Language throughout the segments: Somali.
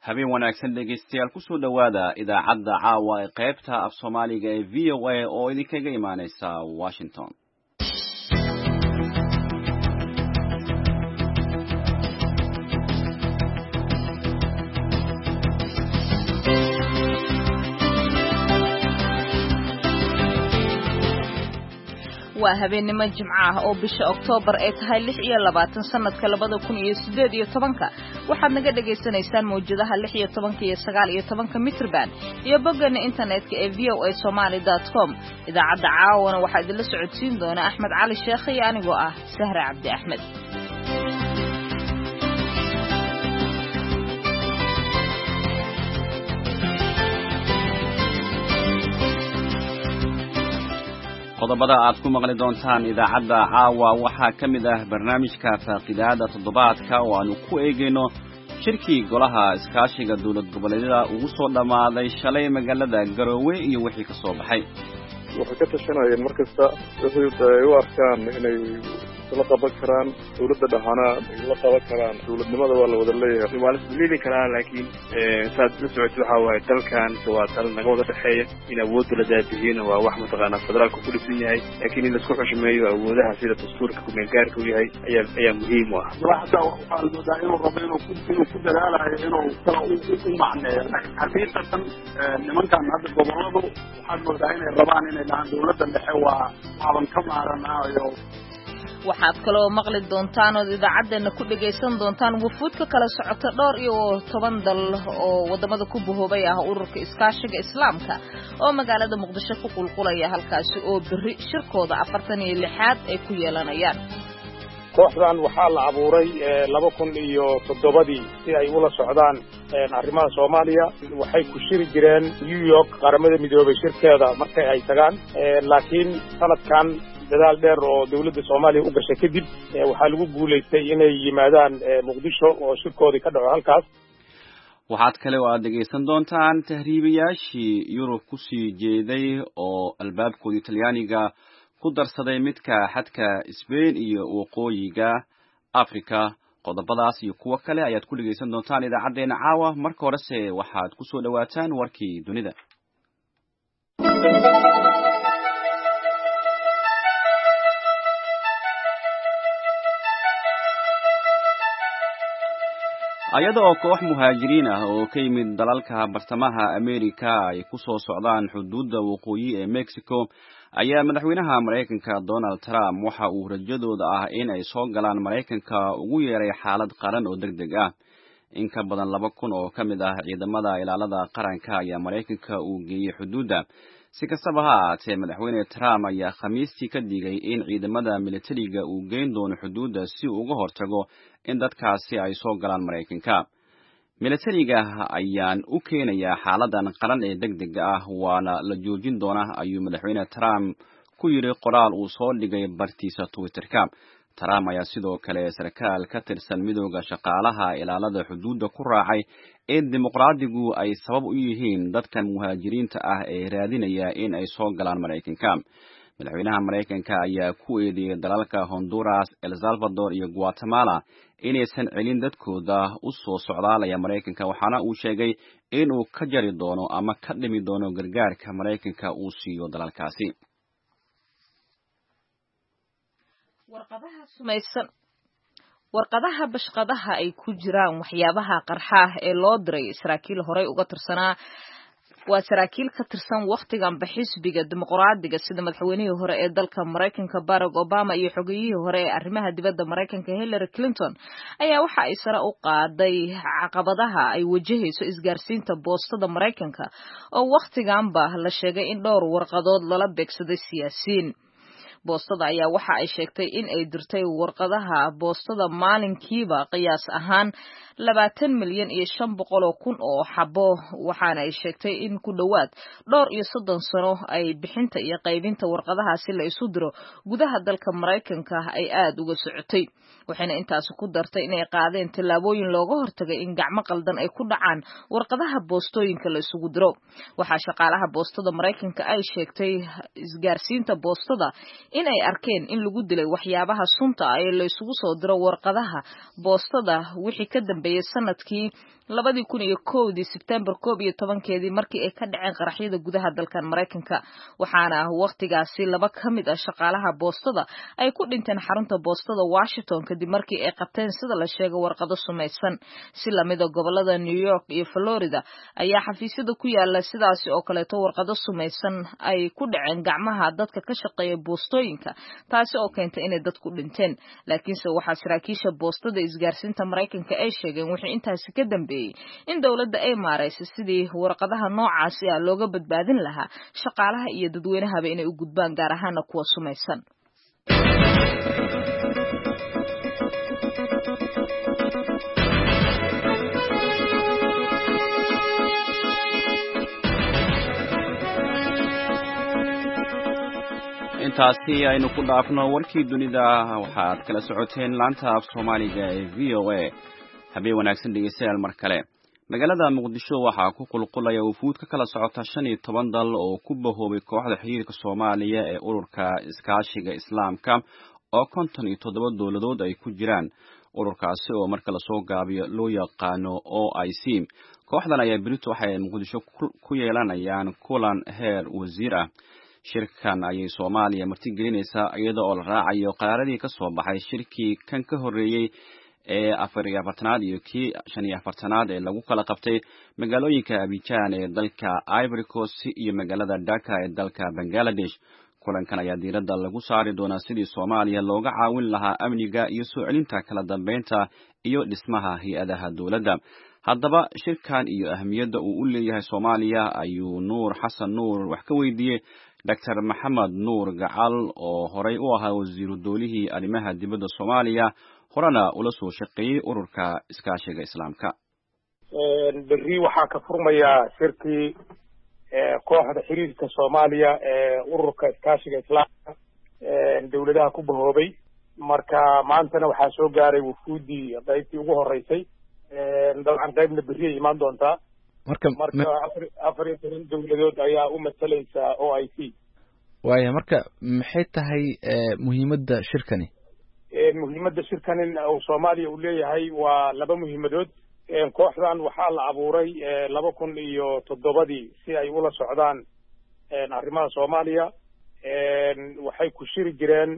habeen wanaagsan dhegeystayaal ku soo dhawaada idaacadda caawa ee qaybta af Soomaaliga ee VOA oo idinkaga imaaneysa Washington. waa habeenimo jimco ah oo bisha Oktoobar ay tahay 26 sanadka 2018 waxaad naga dhageysanaysaan mowjadaha 16 iyo 19 mitrban iyo bogana internetka ee voasomali.com idaacadda caawana waxaa idinla socodsiin doona Axmed Cali Sheekh iyo anigoo ah Sahra Cabdi Axmed. qodobada aad ku maqli doontaan idaacadda caawa waxaa ka mid ah barnaamijka faaqidaada toddobaadka oo aanu ku eegayno shirkii golaha iskaashiga dawlad goboleedyada ugu soo dhammaaday shalay magaalada Garowe iyo wixii ka soo baxay. waxay ka tashanayeen markasta wixii ay u arkaan inay la qaban karaan dawladda dhahana ay la qaban karaan dawladnimada waa la wada leeyahay waa la isleeli karaa laakiin saad la socotay waxa waaye dalkan waa dal naga wada dhaxeeya in awoodda la daadihiina waa wax mataqaanaa federaalka ku dhisan yahay laakiin in la isku xushmeeyo awoodaha sida dastuurka ku meelgaarka u yahay ayaa muhiim u ah. waxaa la moodaa inuu rabo inuu ku dadaalayo inuu kala u macneeyo xaqiiqatan nimankan hadda goboladu waxaad moodaa inay rabaan inay dhahaan dawladda dhexe waa aadan ka maaranayo. waxaad kaloo maqli doontaan oo idaacadeena ku dhageysan doontaan wufuud ka kala socota dhowr iyo 10 dal oo wadamada ku buhoobay ah ururka iskaashiga islaamka oo magaalada Muqdisho ku qulqulaya halkaasi oo bari shirkooda 46aad ay ku yeelanayaan. kooxdan waxaa la abuuray 2007 si ay ula socdaan arrimaha Soomaaliya waxay ku shiri jireen New York qaramada midoobay shirkeeda markay ay tagaan laakiin sanadkan dadaal dheer oo dawladda Soomaaliya u gashay kadib waxaa lagu guuleystay inay yimaadaan Muqdisho oo shirkoodii ka dhaco halkaas. waxaad kale oo aad dhegeysan doontaan tahriibayaashii Yurub ku sii jeeday oo albaabkoodii Talyaaniga ku darsaday midka xadka Spain iyo waqooyiga Afrika. qodobadaas iyo kuwa kale ayaad ku dhegeysan doontaan idaacadeena caawa. marka horese waxaad ku soo dhawaataan warkii dunida. ayada oo koox muhaajiriin ah oo ka yimid dalalka bartamaha Amerika ay ku soo socdaan xuduudda waqooyi ee Mexico ayaa madaxweynaha Mareykanka Donald Trump waxa uu rajadooda ah in ay soo galaan Mareykanka ugu yeeray xaalad qaran oo degdeg ah. in ka badan 2,000 oo ka mid ah ciidamada ilaalada qaranka ayaa Mareykanka uu geeyay xuduudda. si kastaba ha ahaatee madaxweyne Trump ayaa Khamiistii ka digay in ciidamada militariga uu geyn doono xuduudda si uu uga hortago in dadkaasi ay soo galaan Mareykanka. militariga ayaan u keenayaa xaaladan qaran ee degdega ah waana la joojin doonaa ayuu madaxweyne Trump ku yiri qoraal uu soo dhigay bartiisa Twitterka. Trump ayaa sidoo kale sarkaal ka tirsan midowga shaqaalaha ilaalada xuduudda ku raacay in dimuqraadigu ay sabab u yihiin dadkan muhaajiriinta ah ee raadinaya in ay soo galaan Mareykanka. madaxweynaha Mareykanka ayaa ku eedeeyay dalalka Honduras, El Salvador iyo Guatemala inaysan celin dadkooda u soo socdaalaya Mareykanka waxaana uu sheegay in uu ka jari doono ama ka dhimi doono gargaarka Mareykanka uu siiyo dalalkaasi. warqadaha bashqadaha ay ku jiraan waxyaabaha qarxa ee loo diray saraakiil horey uga tirsanaa waa saraakiil ka tirsan waqtiganba xisbiga dimuqraadiga sida madaxweynihii hore ee dalka Mareykanka Barack Obama iyo xogayihii hore ee arrimaha dibadda Mareykanka Hillary Clinton ayaa waxa ay sare u qaaday caqabadaha ay wajahayso isgaarsiinta boostada Mareykanka oo waqtiganba la sheegay in dhowr warqadood lala beegsaday siyaasiyiin. boostada ayaa waxa ay sheegtay in ay dirtay warqadaha boostada maalinkiiba qiyaas ahaan 20,500,000 oo xabo waxaana ay sheegtay in ku dhawaad dhowr iyo 30 sano ay bixinta iyo qaybinta warqadahaasi la isu diro gudaha dalka Mareykanka ay aad uga socotay. waxayna intaas ku dartay inay qaadeen tallaabooyin looga hortagay in gacmo qaldan ay ku dhacaan warqadaha boostooyinka la isugu diro. waxaa shaqaalaha boostada Mareykanka ay sheegtay isgaarsiinta boostada in ay arkeen in lagu dilay waxyaabaha sunta ah ee la isugu soo diro warqadaha boostada wixii ka dambeeyay sanadkii 2001 September 11 markii ay ka dhaceen qaraxyada gudaha dalkan Mareykanka waxaana waqtigaasi laba kamid ah shaqaalaha boostada ay ku dhinteen xarunta boostada Washington kadib markii ay qabteen sida la sheegay warqado sumaysan si lamida gobolada New York iyo Florida ayaa xafiisyada ku yaala sidaas oo kale warqado sumaysan ay ku dhaceen gacmaha dadka ka shaqeeya boostooyinka taasi oo keentay inay dadku dhinteen laakiinse waxa saraakiisha boostada isgaarsiinta Mareykanka ay sheegeen wixii intaasi ka dambeeyay in dawladda ay maareysay sidii warqadaha noocaas ah looga badbaadin lahaa shaqaalaha iyo dadweynahaba inay u gudbaan gaar ahaan kuwa sumaysan intaasi aynu ku dhaafno warkii dunida waxaad kala socoteen laanta af Soomaaliga ee VOA habeen wanaagsan dhegeystayaal mar kale magaalada Muqdisho waxaa ku qulqulaya wufuud ka kala socota 15 dal oo ku bahoobay kooxda xiriirka Soomaaliya ee ururka iskaashiga Islaamka oo 57 dawladood ay ku jiraan ururkaasi oo marka la soo gaabiyo loo yaqaano OIC kooxdan ayaa berito waxay Muqdisho ku yeelanayaan kulan heer wasiir ah shirkan ayay Soomaaliya martigelinaysaa iyada oo la raacayo qaraaradii ka soo baxay shirkii kan ka horeeyay ee 44aad iyo kii 45aad ee lagu kala qabtay magaalooyinka Abidjan ee dalka Ivory Coast iyo magaalada Dhaka ee dalka Bangladesh kulankan ayaa diiradda lagu saari doonaa sidii Soomaaliya looga caawin lahaa amniga iyo soo celinta kala dambeynta iyo dhismaha hay'adaha dawladda haddaba shirkan iyo ahmiyadda uu u leeyahay Soomaaliya ayuu Nuur Xasan Nuur wax ka weydiiyay Dr. Maxamed Nuur Gacal oo horay u ahaa wasiiru dawlihii arrimaha dibadda Soomaaliya horena ula soo shaqeeyay ururka iskaashiga Islaamka berri waxaa ka furmaya shirkii kooxda xiriirka Soomaaliya ee ururka iskaashiga Islaamka dawladaha ku bahoobay marka maantana waxaa soo gaaray wufuudii qaybtii ugu horeysay dabcan qaybna berri ay imaan doontaa marka 14 dawladood ayaa u matalaysa OIC waaya marka maxay tahay muhiimadda shirkani muhiimadda shirkani oo Soomaaliya uu leeyahay waa laba muhiimadood kooxdan waxaa la abuuray 2007 si ay ula socdaan arrimaha Soomaaliya waxay ku shiri jireen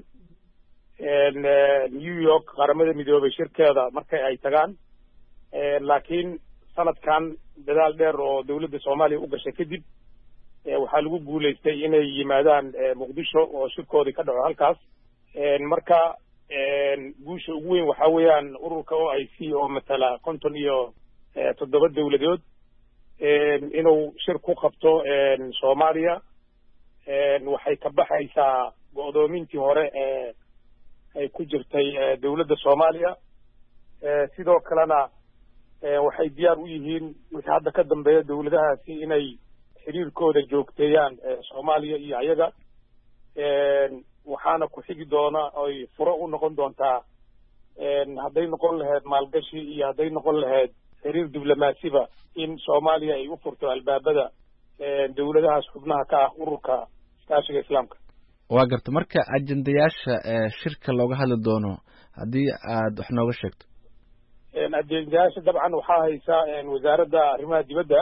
New York qaramada midoobay shirkeeda markay ay tagaan laakiin sanadkan dadaal dheer oo dawladda Soomaaliya u gashay kadib waxaa lagu guuleystay inay yimaadaan Muqdisho oo shirkoodii ka dhaco halkaas marka guusha ugu weyn waxa weeyaan ururka OIC oo matala 57 dawladood inuu shir ku qabto Soomaaliya waxay ka baxaysaa go'doomintii hore ay ku jirtay dawladda Soomaaliya sidoo kalena waxay diyaar u yihiin wixii hadda ka dambeeya dawladahaasi inay xiriirkooda joogteeyaan Soomaaliya iyo ayaga waxaana ku xigi doona ay furo u noqon doontaa hadday noqon lahayd maalgashi iyo hadday noqon lahayd xiriir diblomaasiba in Soomaaliya ay u furto albaabada dawladahaas xubnaha ka ah ururka iskaashiga Islaamka waa garta marka ajendayaasha shirka looga hadli doono haddii aad wax nooga sheegto ajendayaasha dabcan waxaa haysa wasaaradda arrimaha dibadda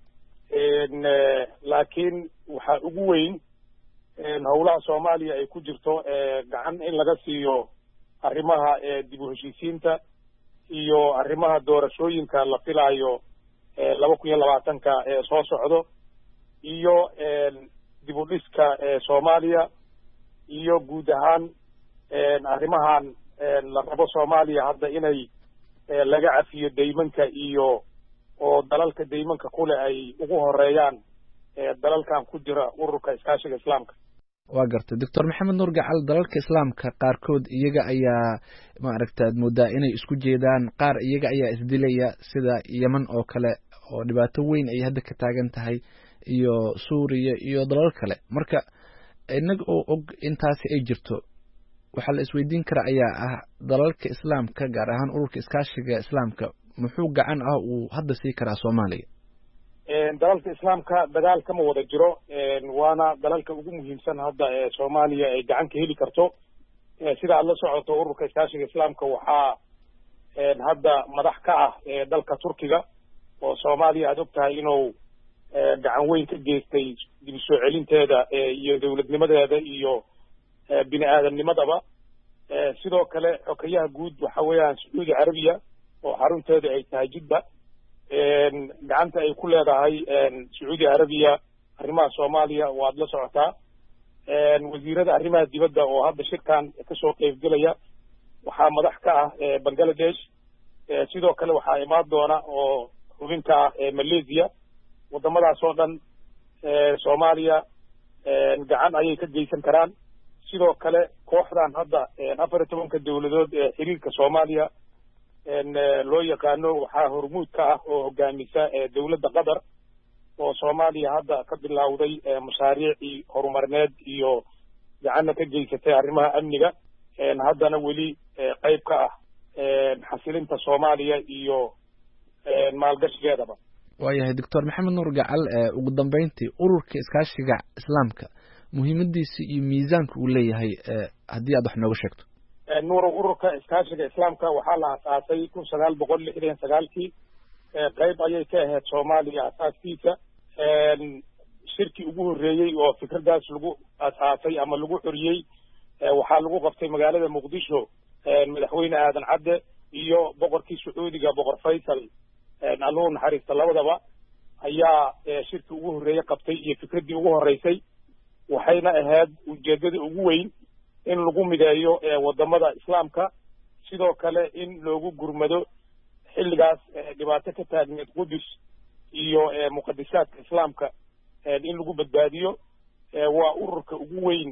laakiin waxaa ugu weyn howlaha Soomaaliya ay ku jirto gacan in laga siiyo arrimaha dib u heshiisiinta iyo arrimaha doorashooyinka la filayo 2020 ee soo socdo iyo dib u dhiska Soomaaliya iyo guud ahaan arrimahan la rabo Soomaaliya hadda inay laga cafiyo deymanka iyo oo dalalka deymanka kule ay ugu horeeyaan dalalkan ku jira ururka iskaashiga Islaamka waa gartay Dr. Maxamed Nuur Gacal dalalka Islaamka qaarkood iyaga ayaa ma aragtay moodaa inay isku jeedaan qaar iyaga ayaa isdilaya sida Yemen oo kale oo dhibaato weyn ay hadda ka taagan tahay iyo Suuriya iyo dalal kale marka inaga oo og intaas ay jirto waxa la isweydiin kara ayaa ah dalalka Islaamka gaar ahaan ururka iskaashiga Islaamka muxuu gacan ah uu hadda sii karaa Soomaaliya dalalka Islaamka dagaal kama wada jiro waana dalalka ugu muhiimsan hadda ee Soomaaliya ay gacan ka heli karto sida aad la socoto ururka iskaashiga Islaamka waxaa hadda madax ka ah dalka Turkiga oo soomaaliya aad og tahay inuu gacan weyn ka geystay dib u soo celinteeda iyo dowladnimadeeda iyo bini aadamnimadaba sidoo kale xokayaha guud waxa weeyaan sacuudi carabiya oo xarunteeda ay tahay jidda gacanta ay ku leedahay sacuudi carabiya arrimaha soomaaliya waad la socotaa wasiirada arrimaha dibadda oo hadda shirkan kasoo qaybgelaya waxaa madax ka ah bangladesh sidoo kale waxaa imaan doona oo xubinka ah malaysia wadamadaas oo dhan soomaaliya gacan ayay ka geysan karaan sidoo kale kooxdan hadda 14 dowladood ee xiriirka soomaaliya loo yaqaano waxaa hormuud ka ah oo hogaamisa dowladda qatar oo soomaaliya hadda ka bilowday mashaariicii horumarineed iyo gacanna ka geysatay arrimaha amniga haddana weli qayb ka ah xasilinta soomaaliya iyo maalgashigeedaba waayahay doctor maxamed nuur gacal ugu dambeyntii ururka iskaashiga islaamka muhiimadiisa iyo miisaanka uu leeyahay haddii aad wax nooga sheegto nuuro ururka iskaashiga islaamka waxaa la aasaasay 1969 qayb ayay ka ahayd soomaaliya asaaskiisa shirkii ugu horreeyey oo fikradaas lagu asaasay ama lagu xoriyey waxaa lagu qabtay magaalada muqdisho madaxweyne aadan cadde iyo boqorkii sacuudiga boqor faysal allahu naxariista labadaba ayaa shirkii ugu horreeyey qabtay iyo fikraddii ugu horreysay waxayna ahayd ujeeddada ugu weyn in lagu mideeyo wadamada islaamka sidoo kale in loogu gurmado xilligaas dhibaato ka taagneed qudus iyo muqadisaadka islaamka in lagu badbaadiyo waa ururka ugu weyn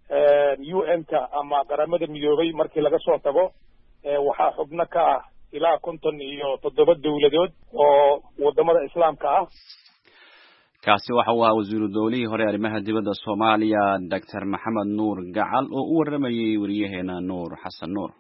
UN-ka ama qaramada midoobay markii laga soo tago waxaa xubno ka ah ilaa 57 dowladood oo wadamada islaamka ah kaasi waxa uu ahaa wasiiru dowlihii hore arrimaha dibadda Soomaaliya Dr. Maxamed Nuur Gacal oo u waramayay wariyaheena Nuur Xasan Nuur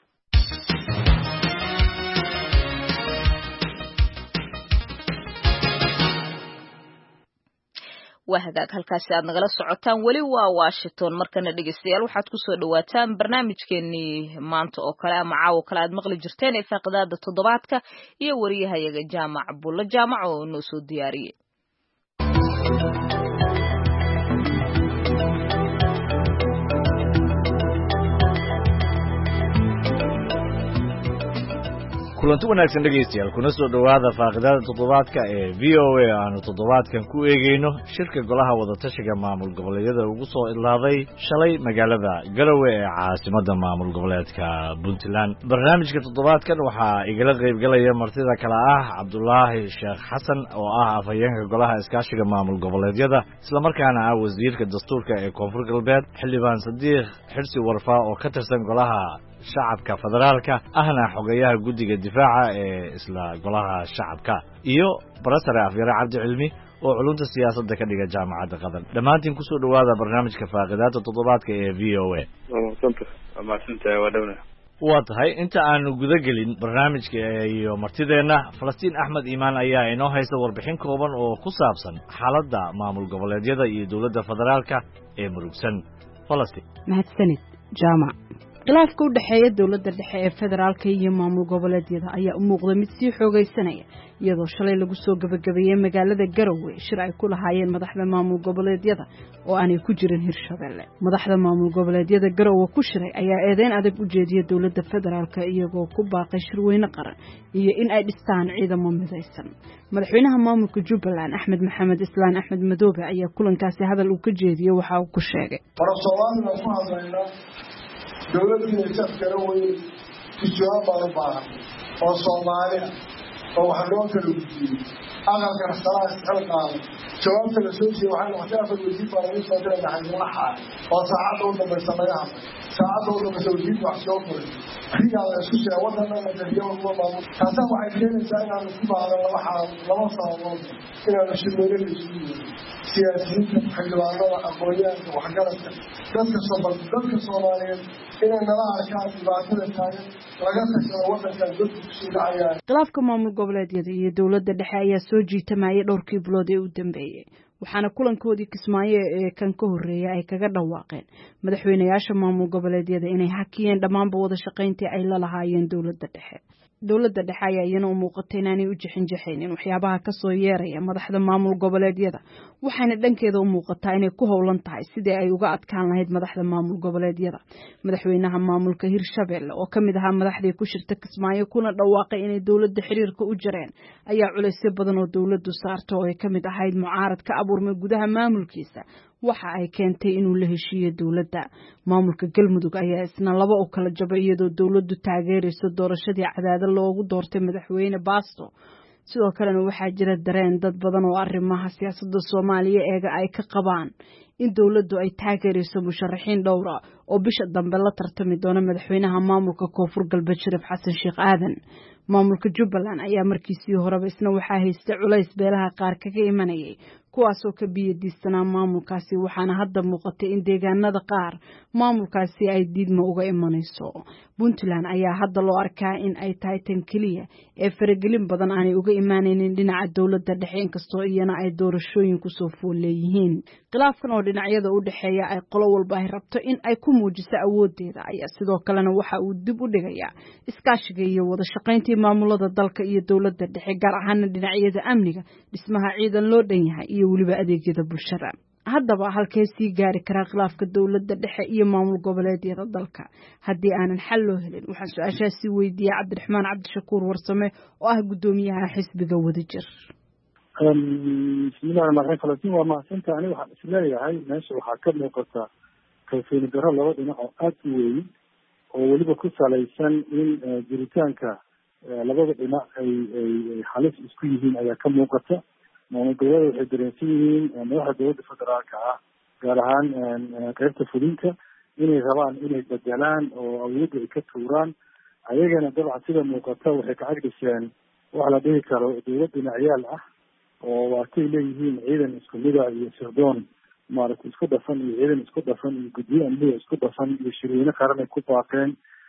wahagaag halkaasi aad nagala socotaan weli waa Washington markana dhageystayaal waxaad ku soo dhawaataan barnaamijkeenii maanta oo kale ama caawa kale aad maqli jirteen ee faqadaada toddobaadka iyo wariyahayaga Jaamac Bulla Jaamac oo noo soo diyaariyay kulanti wanaagsan dhegaystayaal kuna soo dhowaada faaqidada toddobaadka ee VOA aanu toddobaadkan ku eegayno shirka golaha wadatashiga maamul goboleedyada ugu soo idlaaday shalay magaalada Garowe ee caasimadda maamul goboleedka Puntland barnaamijka toddobaadkan waxaa igala qaybgalaya martida kale ah Cabdullaahi Sheekh Xasan oo ah afhayeenka golaha iskaashiga maamul goboleedyada isla markaana ah wasiirka dastuurka ee Koonfur Galbeed xildhibaan Sadiiq Xirsi Warfaa oo ka tirsan golaha shacabka federaalka ahna xogayaha guddiga difaaca ee isla golaha shacabka iyo barasare afyare cabdi cilmi oo culunta siyaasadda ka dhiga jaamacadda qatar dhammaantiin kusoo dhowaada barnaamijka faaqidaada toddobaadka ee VOA waa tahay inta aanu guda gelin barnaamijka iyo martideenna Falastiin Axmed Iimaan ayaa inoo haysta warbixin kooban oo ku saabsan xaaladda maamul goboleedyada iyo dowladda federaalka ee murugsan Falastiin mahadsanid jaamac khilaafka u dhexeeya dowladda dhexe ee federaalka iyo maamul goboleedyada ayaa u muuqda mid sii xoogaysanaya iyadoo shalay lagu soo gabagabeeyay magaalada Garowe shir ay ku lahaayeen madaxda maamul goboleedyada oo aanay ku jirin Hirshabelle madaxda maamul goboleedyada Garowe ku shiray ayaa eedeyn adag u jeediyay dowladda federaalka iyagoo ku baaqay shirweyne qaran iyo in ay dhistaan ciidamo midaysan madaxweynaha maamulka Jubbaland Axmed Maxamed Islaan Axmed Madoobe ayaa kulankaasi hadal uu ka jeediyay waxa uu ku sheegay dowladda inay Garowe ku jawaab baahan oo Soomaali oo wax loo kala gudbiyay aqalka salaas xilqaan jawaabta la soo jeeyo waxay noqotay wasiir baarlamaanka soo diray dhaxalka oo saacado u dambeysanayaa saacado u dambeysay wasiir wax soo furay riyaal isku soo wadana la gariyo oo maamul taas waxay keenaysaa inaan ku baaqdo laba saacadood inaan shirweyne la isugu siyaasiyiinta xildhibaanada aqoonyahanka waxgaradka dadka Soomaaliyeed inay nala arkaan dhibaatada taagan laga tashado wadanka dadku kusoo dhacayaan khilaafka maamul goboleedyada iyo dowladda dhexe ayaa soo jiitamayay dhowrkii bilood ee u dambeeyay waxaana kulankoodii Kismaayo ee kan ka horeeyay ay kaga dhawaaqeen madaxweynayaasha maamul goboleedyada inay hakiyeen dhammaanba wada shaqayntii ay la lahaayeen dowladda dhexe dowladda dhexe ayaa iyana u muuqatay inaanay u jixinjixaynin waxyaabaha kasoo yeeraya madaxda maamul goboleedyada waxayna dhankeeda u muuqataa inay ku howlan tahay sidii ay uga adkaan lahayd madaxda maamul goboleedyada madaxweynaha maamulka Hirshabelle oo kamid ahaa madaxdii ku shirta Kismaayo kuna dhawaaqay inay dowladda xiriirka u jareen ayaa culeysyo badan oo dowladdu saarto oo ay kamid ahayd mucaarad ka abuurmay gudaha maamulkiisa waxa ay keentay inuu la heshiiyo dowladda maamulka Galmudug ayaa isna laba u kala jabay iyadoo dowladdu taageerayso doorashadii cadaadad loogu doortay madaxweyne Baasto sidoo kalena waxaa jira dareen dad badan oo arrimaha siyaasadda Soomaaliya eega ay ka qabaan in dowladdu ay taageerayso musharaxiin dhowr ah oo bisha dambe la tartami doona madaxweynaha maamulka Koonfur Galbeed Shariif Xasan Sheekh Aadan maamulka Jubbaland ayaa markiisii horeba isna waxaa haystay culays beelaha qaar kaga imanayay kuwaasoo ka biyadiisanaa maamulkaasi waxaana hadda muuqatay in deegaanada qaar maamulkaasi ay diidmo uga imanayso Puntland ayaa hadda loo arkaa in ay tahay tan keliya ee faragelin badan aanay uga imaanaynin dhinaca dowladda dhexe inkastoo iyana ay doorashooyin kusoo fool leeyihiin khilaafkan oo dhinacyada u dhexeeya ay qolo walba ay rabto in ay ku muujiso awoodeeda ayaa sidoo kalena waxa uu dib u dhigayaa iskaashiga iyo wada shaqayntii maamulada dalka iyo dowladda dhexe gaar ahaan dhinacyada amniga dhismaha ciidan loo dhan yahay iyo waliba adeegyada bulshada haddaba halkee sii gaari karaa khilaafka dowladda dhexe iyo maamul goboleedyada dalka haddii aanan xal loo helin waxaan su-aashaasi weydiiyey Cabdiraxmaan Cabdishakuur Warsame oo ah gudoomiyaha xisbiga Wadajir bismillahi rahmaani rahiim waa mahadsantahay aniga waxaan isleeyahay meesha waxaa ka muuqata kalsooni darro laba dhinac oo aad u weyn oo weliba ku salaysan in jiritaanka labada dhinac ay halis isku yihiin ayaa ka muuqata maamul goboleed waxay dareensan yihiin madaxda dowladda federaalka ah gaar ahaan qaybta fulinta inay rabaan inay bedelaan oo awoodda ay ka tuuraan ayagana dabcan sida muuqata waxay ka cagdhiseen waxa la dhihi karo dowlad dhinacyaal ah oo waatay leeyihiin ciidan isku mida iyo sirdoon maaragtay isku dhafan iyo ciidan isku dhafan iyo guddiyo amniga isku dhafan iyo shirweyne qaran ay ku baaqeen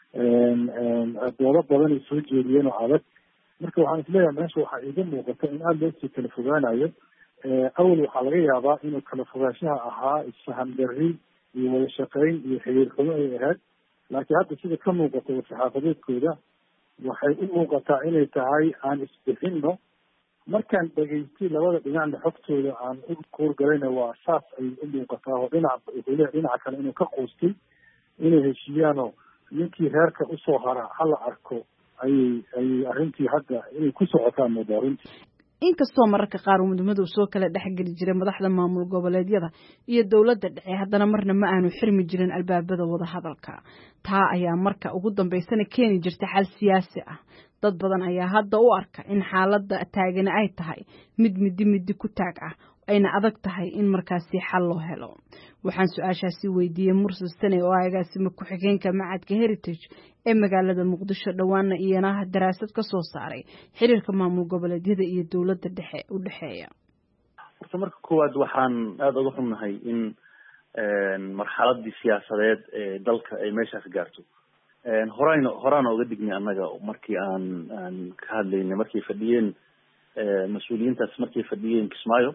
doodo badan ay soo jeediyeen oo adag marka waxaan isleeyahay meesha waxaa iiga muuqata in aada loosii kala fogaanayo awal waxaa laga yaabaa inuu kala fogaanshaha ahaa isfaham darri iyo wada shaqayn iyo xiriir xumo ay ahayd laakiin hadda sida ka muuqata war-saxaafadeedkooda waxay u muuqataa inay tahay aan isbixinno markaan dhegaystay labada dhinacna xogtooda aan u kuurgalayna waa saas ay u muuqataa oo dhinaca kale inuu ka quustay inay heshiiyaanoo ninkii reerka usoo hara hala arko ayay arrintii hadda inay ku socotaan moodaa runtii inkastoo mararka qaar mudmadow soo kala dhexgeli jiray madaxda maamul goboleedyada iyo dowladda dhexe haddana marna ma aanu xirmi jirin albaabada wada hadalka taa ayaa marka ugu dambeysana keeni jirta xal siyaasi ah dad badan ayaa hadda u arka in xaaladda taagani ay tahay mid midi ku taag ah ayna adag tahay in markaasi xal loo helo waxaan su-aashaasi weydiiyey Mursal Sane oo agaasima ku-xigeenka macadka Heritage ee magaalada Muqdisho dhawaana iyana daraasad ka soo saaray xiriirka maamul goboleedyada iyo dowladda dhexe u dhexeeya horta marka koowaad waxaan aada uga xunnahay in marxaladii siyaasadeed ee dalka ay meeshaas gaarto horaan uga dignay annaga markii aan ka hadlaynay markay fadhiyeen mas-uuliyiintaas markay fadhiyeen Kismaayo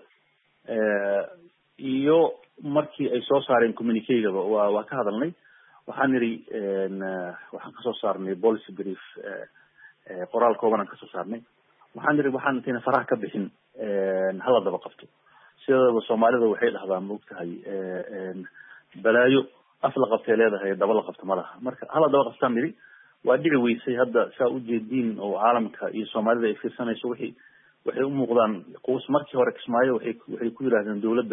iyo markii ay soo saareen communique-gaba waa ka hadalnay waxaan nidhi waxaan kasoo saarnay policy brief qoraal kooban aan kasoo saarnay waxaan nidhi waxaan intayna faraha ka bixin hala daba qabto sidaba soomaalida waxay dhahdaan maogtahay balaayo af la qabtay leedahay daba la qabto ma laha marka hala daba qabtaan nidhi waa dhici weysay hadda saa ujeediin oo caalamka iyo soomaalida ay fiirsanayso waxay u muuqdaan quus markii hore Kismaayo waxay ku yiraahdeen dowladda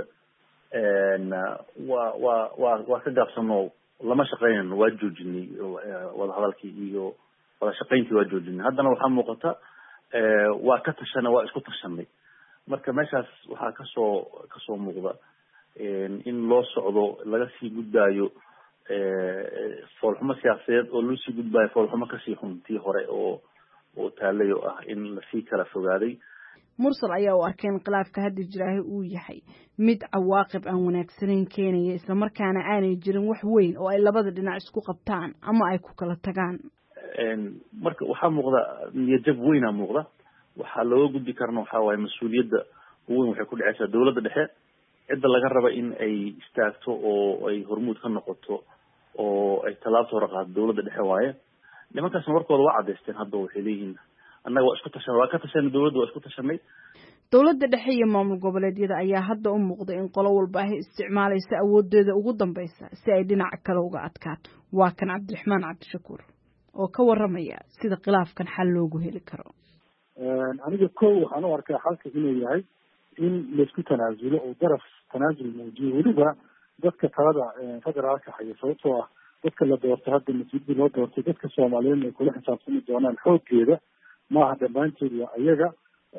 waa ka gaabsano lama shaqeynayno waa joojinay wada hadalkii iyo wada shaqeyntii waa joojinay haddana waxaa muuqata waa ka tashanay waa isku tashanay marka meeshaas waxaa kasoo muuqda in loo socdo laga sii gudbaayo foolxumo siyaasadeed oo loo sii gudbaayo foolxumo kasii xuntii hore oo taalayo ah in lasii kala fogaaday Mursal ayaa u arkay in khilaafka hadda jiraahay uu yahay mid cawaaqib aan wanaagsaneyn keenaya isla markaana aanay jirin wax weyn oo ay labada dhinac isku qabtaan ama ay ku kala tagaan marka waxaa muuqda niyad-jab weynaa muuqda waxaa looga gudbi karna waxaa waaye mas-uuliyadda weyn waxay ku dhacaysaa dowladda dhexe cidda laga raba in ay istaagto oo ay hormuud ka noqoto oo ay tallaabta hore qaado dowladda dhexe waaye nimankaasna warkooda waa caddaysteen hadda waxay leeyihiin annaga waa isku tashanay, waa ka tashanay, dawladda waa isku tashanay. dowladda dhexe iyo maamul goboleedyada ayaa hadda u muuqda in qolo walba ay isticmaalaysa awoodeeda ugu dambaysa si ay dhinaca kale uga adkaato. waa kan cabdiraxmaan cabdishakuur oo ka waramaya sida khilaafkan xal loogu heli karo. aniga waxaan u arkaa xalka inuu yahay in laisku tanaasulo oo daraf tanaasul muujiyo, weliba dadka talada federaalka haya, sababtoo ah dadka la doortay hadda mas-uuliyadda loo doortay dadka Soomaaliyeed ay kula xisaabtami doonaan xooggeeda maaha dhammaantood waa iyaga.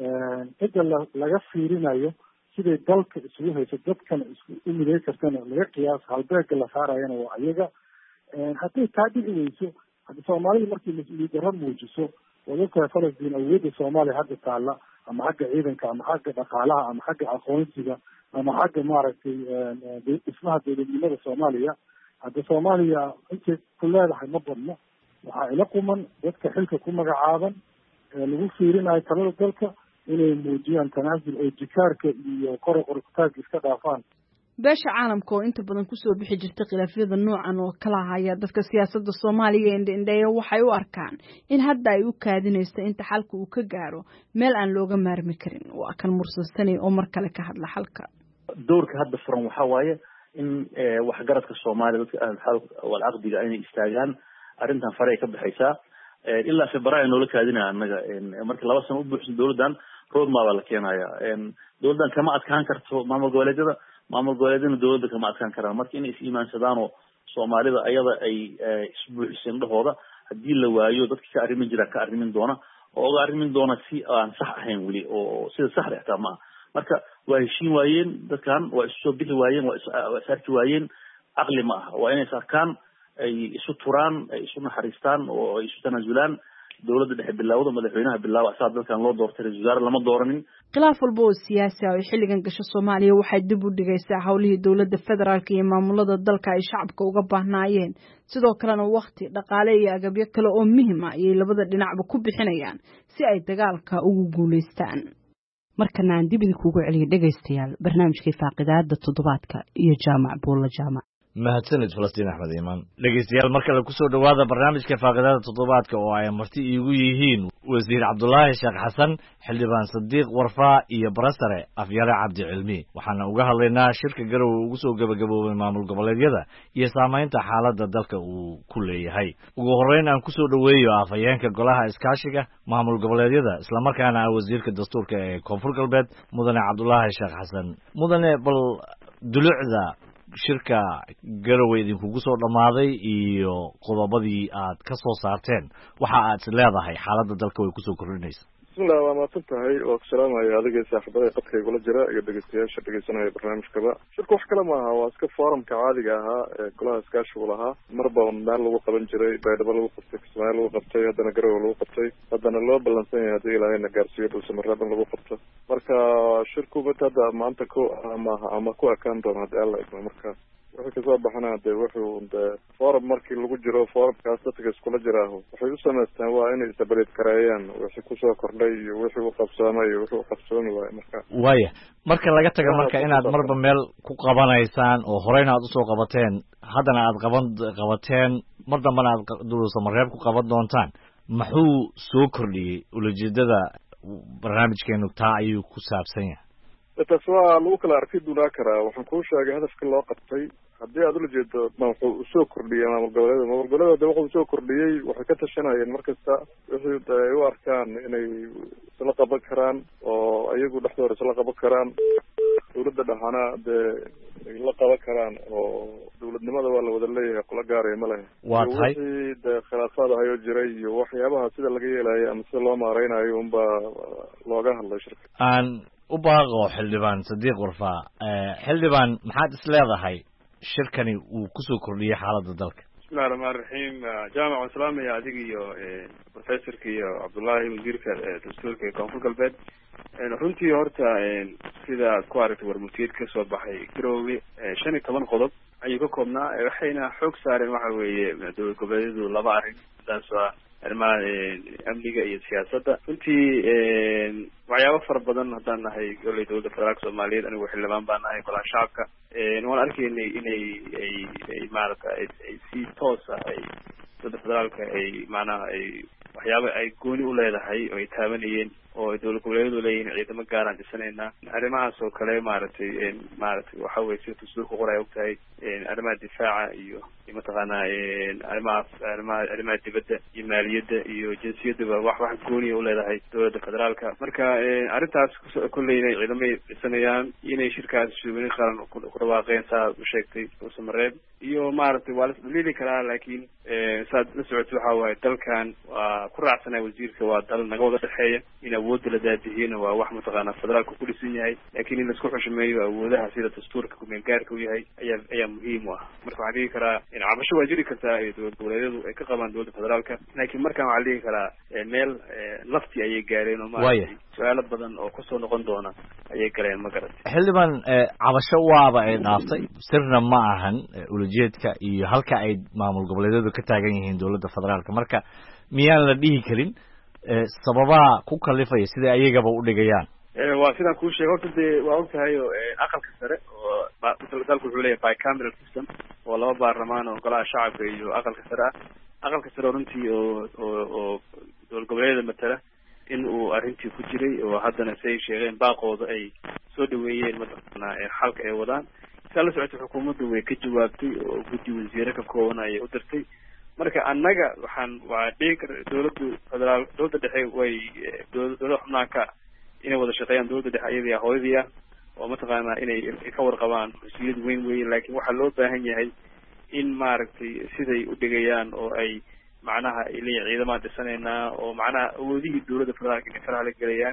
cidda laga fiirinayo siday dalka isugu hayso dadkana isku umidey kartana laga qiyaas halbeega la saarayana waa iyaga. hadday taa dhici weyso, hadda Soomaalida markii mas-uuliyad darro muujiso oo dadka Falastiin awoodda Soomaaliya hadda taalla ama xagga ciidanka ama xagga dhaqaalaha ama xagga aqoonsiga ama xagga maaragtay dhismaha dowladnimada Soomaaliya, hadda Soomaaliya intay ku leedahay ma badno. waxaa ila quman dadka xilka ku magacaaban lagu fiirinayo talada dalka inay muujiyaan tanaasul oo jikaarka iyo qoritaanka iska dhaafaan. beesha caalamka oo inta badan kusoo bixi jirta khilaafyada noocan oo kala haya dadka siyaasadda Soomaaliya indheeya waxay u arkaan in hadda ay u kaadinayso inta xalka uu ka gaaro meel aan looga maarmi karin. waa kan mursasanay oo mar kale ka hadla xalka. doorka hadda furan waxa waaye in waxgaradka Soomaaliya dadka wal aqdiga inay istaagaan arrintan faray ka baxaysaa ilaa Febraayo noola kaadinaa annaga marka 2 sano u buuxsan dawladdan road map la keenaya. dawladdan kama adkaan karto maamul goboleedyada dawladda kama adkaan karaan. marka inay is iimaansadaan oo Soomaalida ayada ay isbuuxiseen dhahooda haddii la waayo dadka ka arrimin jira ka arrimin doona oo uga arrimin doona si aan sax ahayn weli oo sida sax ah ma. marka waa heshiin waayeen dadkan, waa isu soo bixi waayeen, waa isarki waayeen. caqli ma aha, waa inay sarkaan ay isu turaan, ay isu naxariistaan oo ay isu tanaasulaan. dawladda dhexe bilaawda madaxweynaha bilaawa asaab dalkan loo doortay ra'iisul wasaare lama dooranin. khilaaf walba oo siyaasi ah oo xilligan gasho Soomaaliya waxay dib u dhigaysaa hawlihii dawladda federaalka iyo maamulada dalka ay shacabka uga baahnaayeen. sidoo kalena waqti, dhaqaale iyo agabyo kale oo muhiim ah ayay labada dhinacba ku bixinayaan si ay dagaalka ugu guuleystaan. markana aan dib idinkugu celiyo dhegaystayaal barnaamijkii faaqidaada toddobaadka iyo jaamac buulla jaamac. mahadsanid Falastiin Axmed Iimaan. dhegeystayaal marka la kusoo dhawaada barnaamijka faaqidaada toddobaadka oo ay marti iigu yihiin wasiir Cabdullaahi Sheekh Xasan, xildhibaan Sadiiq Warfaa iyo Barasare Afyare Cabdi Cilmi. waxaana uga hadlaynaa shirka Garowe ugu soo gabagaboobay maamul goboleedyada iyo saamaynta xaaladda dalka uu ku leeyahay. ugu horreyn aan kusoo dhaweeyo afhayeenka golaha iskaashiga maamul goboleedyada isla markaana wasiirka dastuurka ee Koonfur Galbeed mudane Cabdullaahi Sheekh Xasan. mudane bal dulucda shirka Garowe idinkugu soo dhamaaday iyo qodobadii aad ka soo saarteen waxa aad leedahay xaaladda dalka way kusoo kordhinaysa. bismillah, waa mahadsan tahay oo salaamaya adiga saaxiibada qadkaygula jira iyo dhegeystayaasha dhegeysanaya barnaamijkaba. shirku wax kale maaha, waa iska foorumka caadiga ahaa ee golaha iskaashigu lahaa. marba meel lagu qaban jiray, baydhabo lagu qabtay, kismaayo lagu qabtay, haddana Garowe lagu qabtay, haddana loo ballansan yahay haddii ilaahayna gaarsiiyo dhuusamareeb in lagu qabto. marka shirku mid hadda maanta ama ku ekaan doona haddii alla idmo. marka wixii kasoo baxana de wuxuu forum markii lagu jiro forumkaas dadka iskula jiraaho waxay u samaystaan waa inay isabaleed kareeyaan wixii kusoo kordhay iyo wixii u qabsoomay iyo wixii u qabsoomi waayo. marka laga taga marka inaad marba meel ku qabanaysaan oo horeyna aad usoo qabateen haddana aad qabateen mar dambana aad dhuusamareeb ku qaban doontaan, muxuu soo kordhiyey ulajeedada barnaamijkeenu taa ayuu ku saabsan yahay? taas waa lagu kala arki dunaa karaa. waxaan kuu sheegay hadafka loo qabtay. haddii aad ula jeedo wuxuu usoo kordhiyey maamul goboleeda wuxuu usoo kordhiyey waxay ka tashanayeen markasta wixii ay u arkaan inay isla qaban karaan oo iyagu dhexdooda isla qaban karaan. dawladda dhexana dee ay la qaban karaan oo dawladnimada waa la wada leeyahay, qola gaaraya ma lehe. waa tahay wixii dee khilaafaad ahayoo jiray iyo waxyaabaha sida laga yeelayo ama sida loo maareynayo unbaa looga hadlay shirka. aan u baaqo xildhibaan Sadiiq Warfaa. xildhibaan maxaad is leedahay shirkani uu kusoo kordhiyey xaaladda dalka? bismillahi rahmaani rahiim. jaamac waan salaamaya adiga iyo professorka iyo Cabdullaahi wasiirka dastuurka ee Koonfur Galbeed. runtii horta sida aad ku aragtay warmutiyeed ka soo baxay Garowe 15 qodob ayuu ka koobnaa. waxayna xoog saareen waxa weeye dowlad goboleedyadu 2 arrin, taas waa arrimaha amniga iyo siyaasadda. runtii waxyaabo fara badan haddaan nahay goley dowladda federaalka Soomaaliyeed, anigu xildhibaan baan nahay golaha shacabka. waan arkaynay inay ay maarata ay si toos ah ay dowladda federaalka ay macnaha ay waxyaaba ay gooni u leedahay oo ay taabanayeen oo dowlad goboleedyadu leeyihiin ciidamo gaaraan dhisanaynaa arrimahaas oo kale maaragtay waxa weye sida dastuurka qoray ogtahay arrimaha difaaca iyo mataqaanaa arrimaha dibadda iyo maaliyadda iyo jinsiyadaba wax gooniya u leedahay dowladda federaalka marka arrintaas kolley inay ciidamay dhisanayaan inay shirkaas shubini qaran ku dhawaaqeen saa u sheegtay samareeb iyo maaragtay waa la isdaliili karaa laakiin saad la socotay waxa waaye dalkan waa ku raacsanaya wasiirka waa dal naga wada dhexeeya in awoodda la daadihiyena waa wax mataqaanaa federaalka ku dhisan yahay laakiin in laisku xushmeeyo awoodaha sida dastuurka kumeel gaarka u yahay ayaa muhiim u ah marka waxaan dhigi karaa cabasho waa jiri kartaa ee dowlad goboleedyadu ay ka qabaan dowladda federaalka laakiin markaan waxaan dhigi karaa meel lafti ayay gaareen oo maaragtay su-aalo badan oo kusoo noqon doona ayay galeen ma garatay xildhibaan cabasho waaba ay dhaaftay sirna ma ahan ulajeedka iyo halka ay maamul goboleedyadu ka taagan yihiin dowladda federaalka marka miyaan la dhihi karin sababaha ku kalifaya sida ayagaba u dhigayaan waa sidaan kuu sheegay horta dee waa ogtahay oo aqalka sare oo dalku wuxuu leeyahay bicameral system oo laba baarlamaan oo golaha shacabka iyo aqalka sare ah aqalka sare runtii oo dowlad goboleedyada matala in uu arrintii ku jiray oo haddana si ay sheegeen baaqooda ay soo dhaweeyeen mataqaanaa xalka ay wadaan saa la socotay xukuumaddu way ka jawaabtay oo guddi wasiire ka kooban ayay u dirtay marka annaga waa dhigi kar dowladda dhexe way dowladda xubnaanka inay wada shaqeeyaan dowladda dhexe iyadii hooyadii ah oo mataqaanaa inay ka warqabaan mas-uuliyad weyn laakiin waxaa loo baahan yahay in maaragtay siday u dhigayaan oo ay macnaha ay leeyihin ciidamaha dhisanaynaa oo macnaha awoodihii dowladda federaalka inay faraha la gelayaan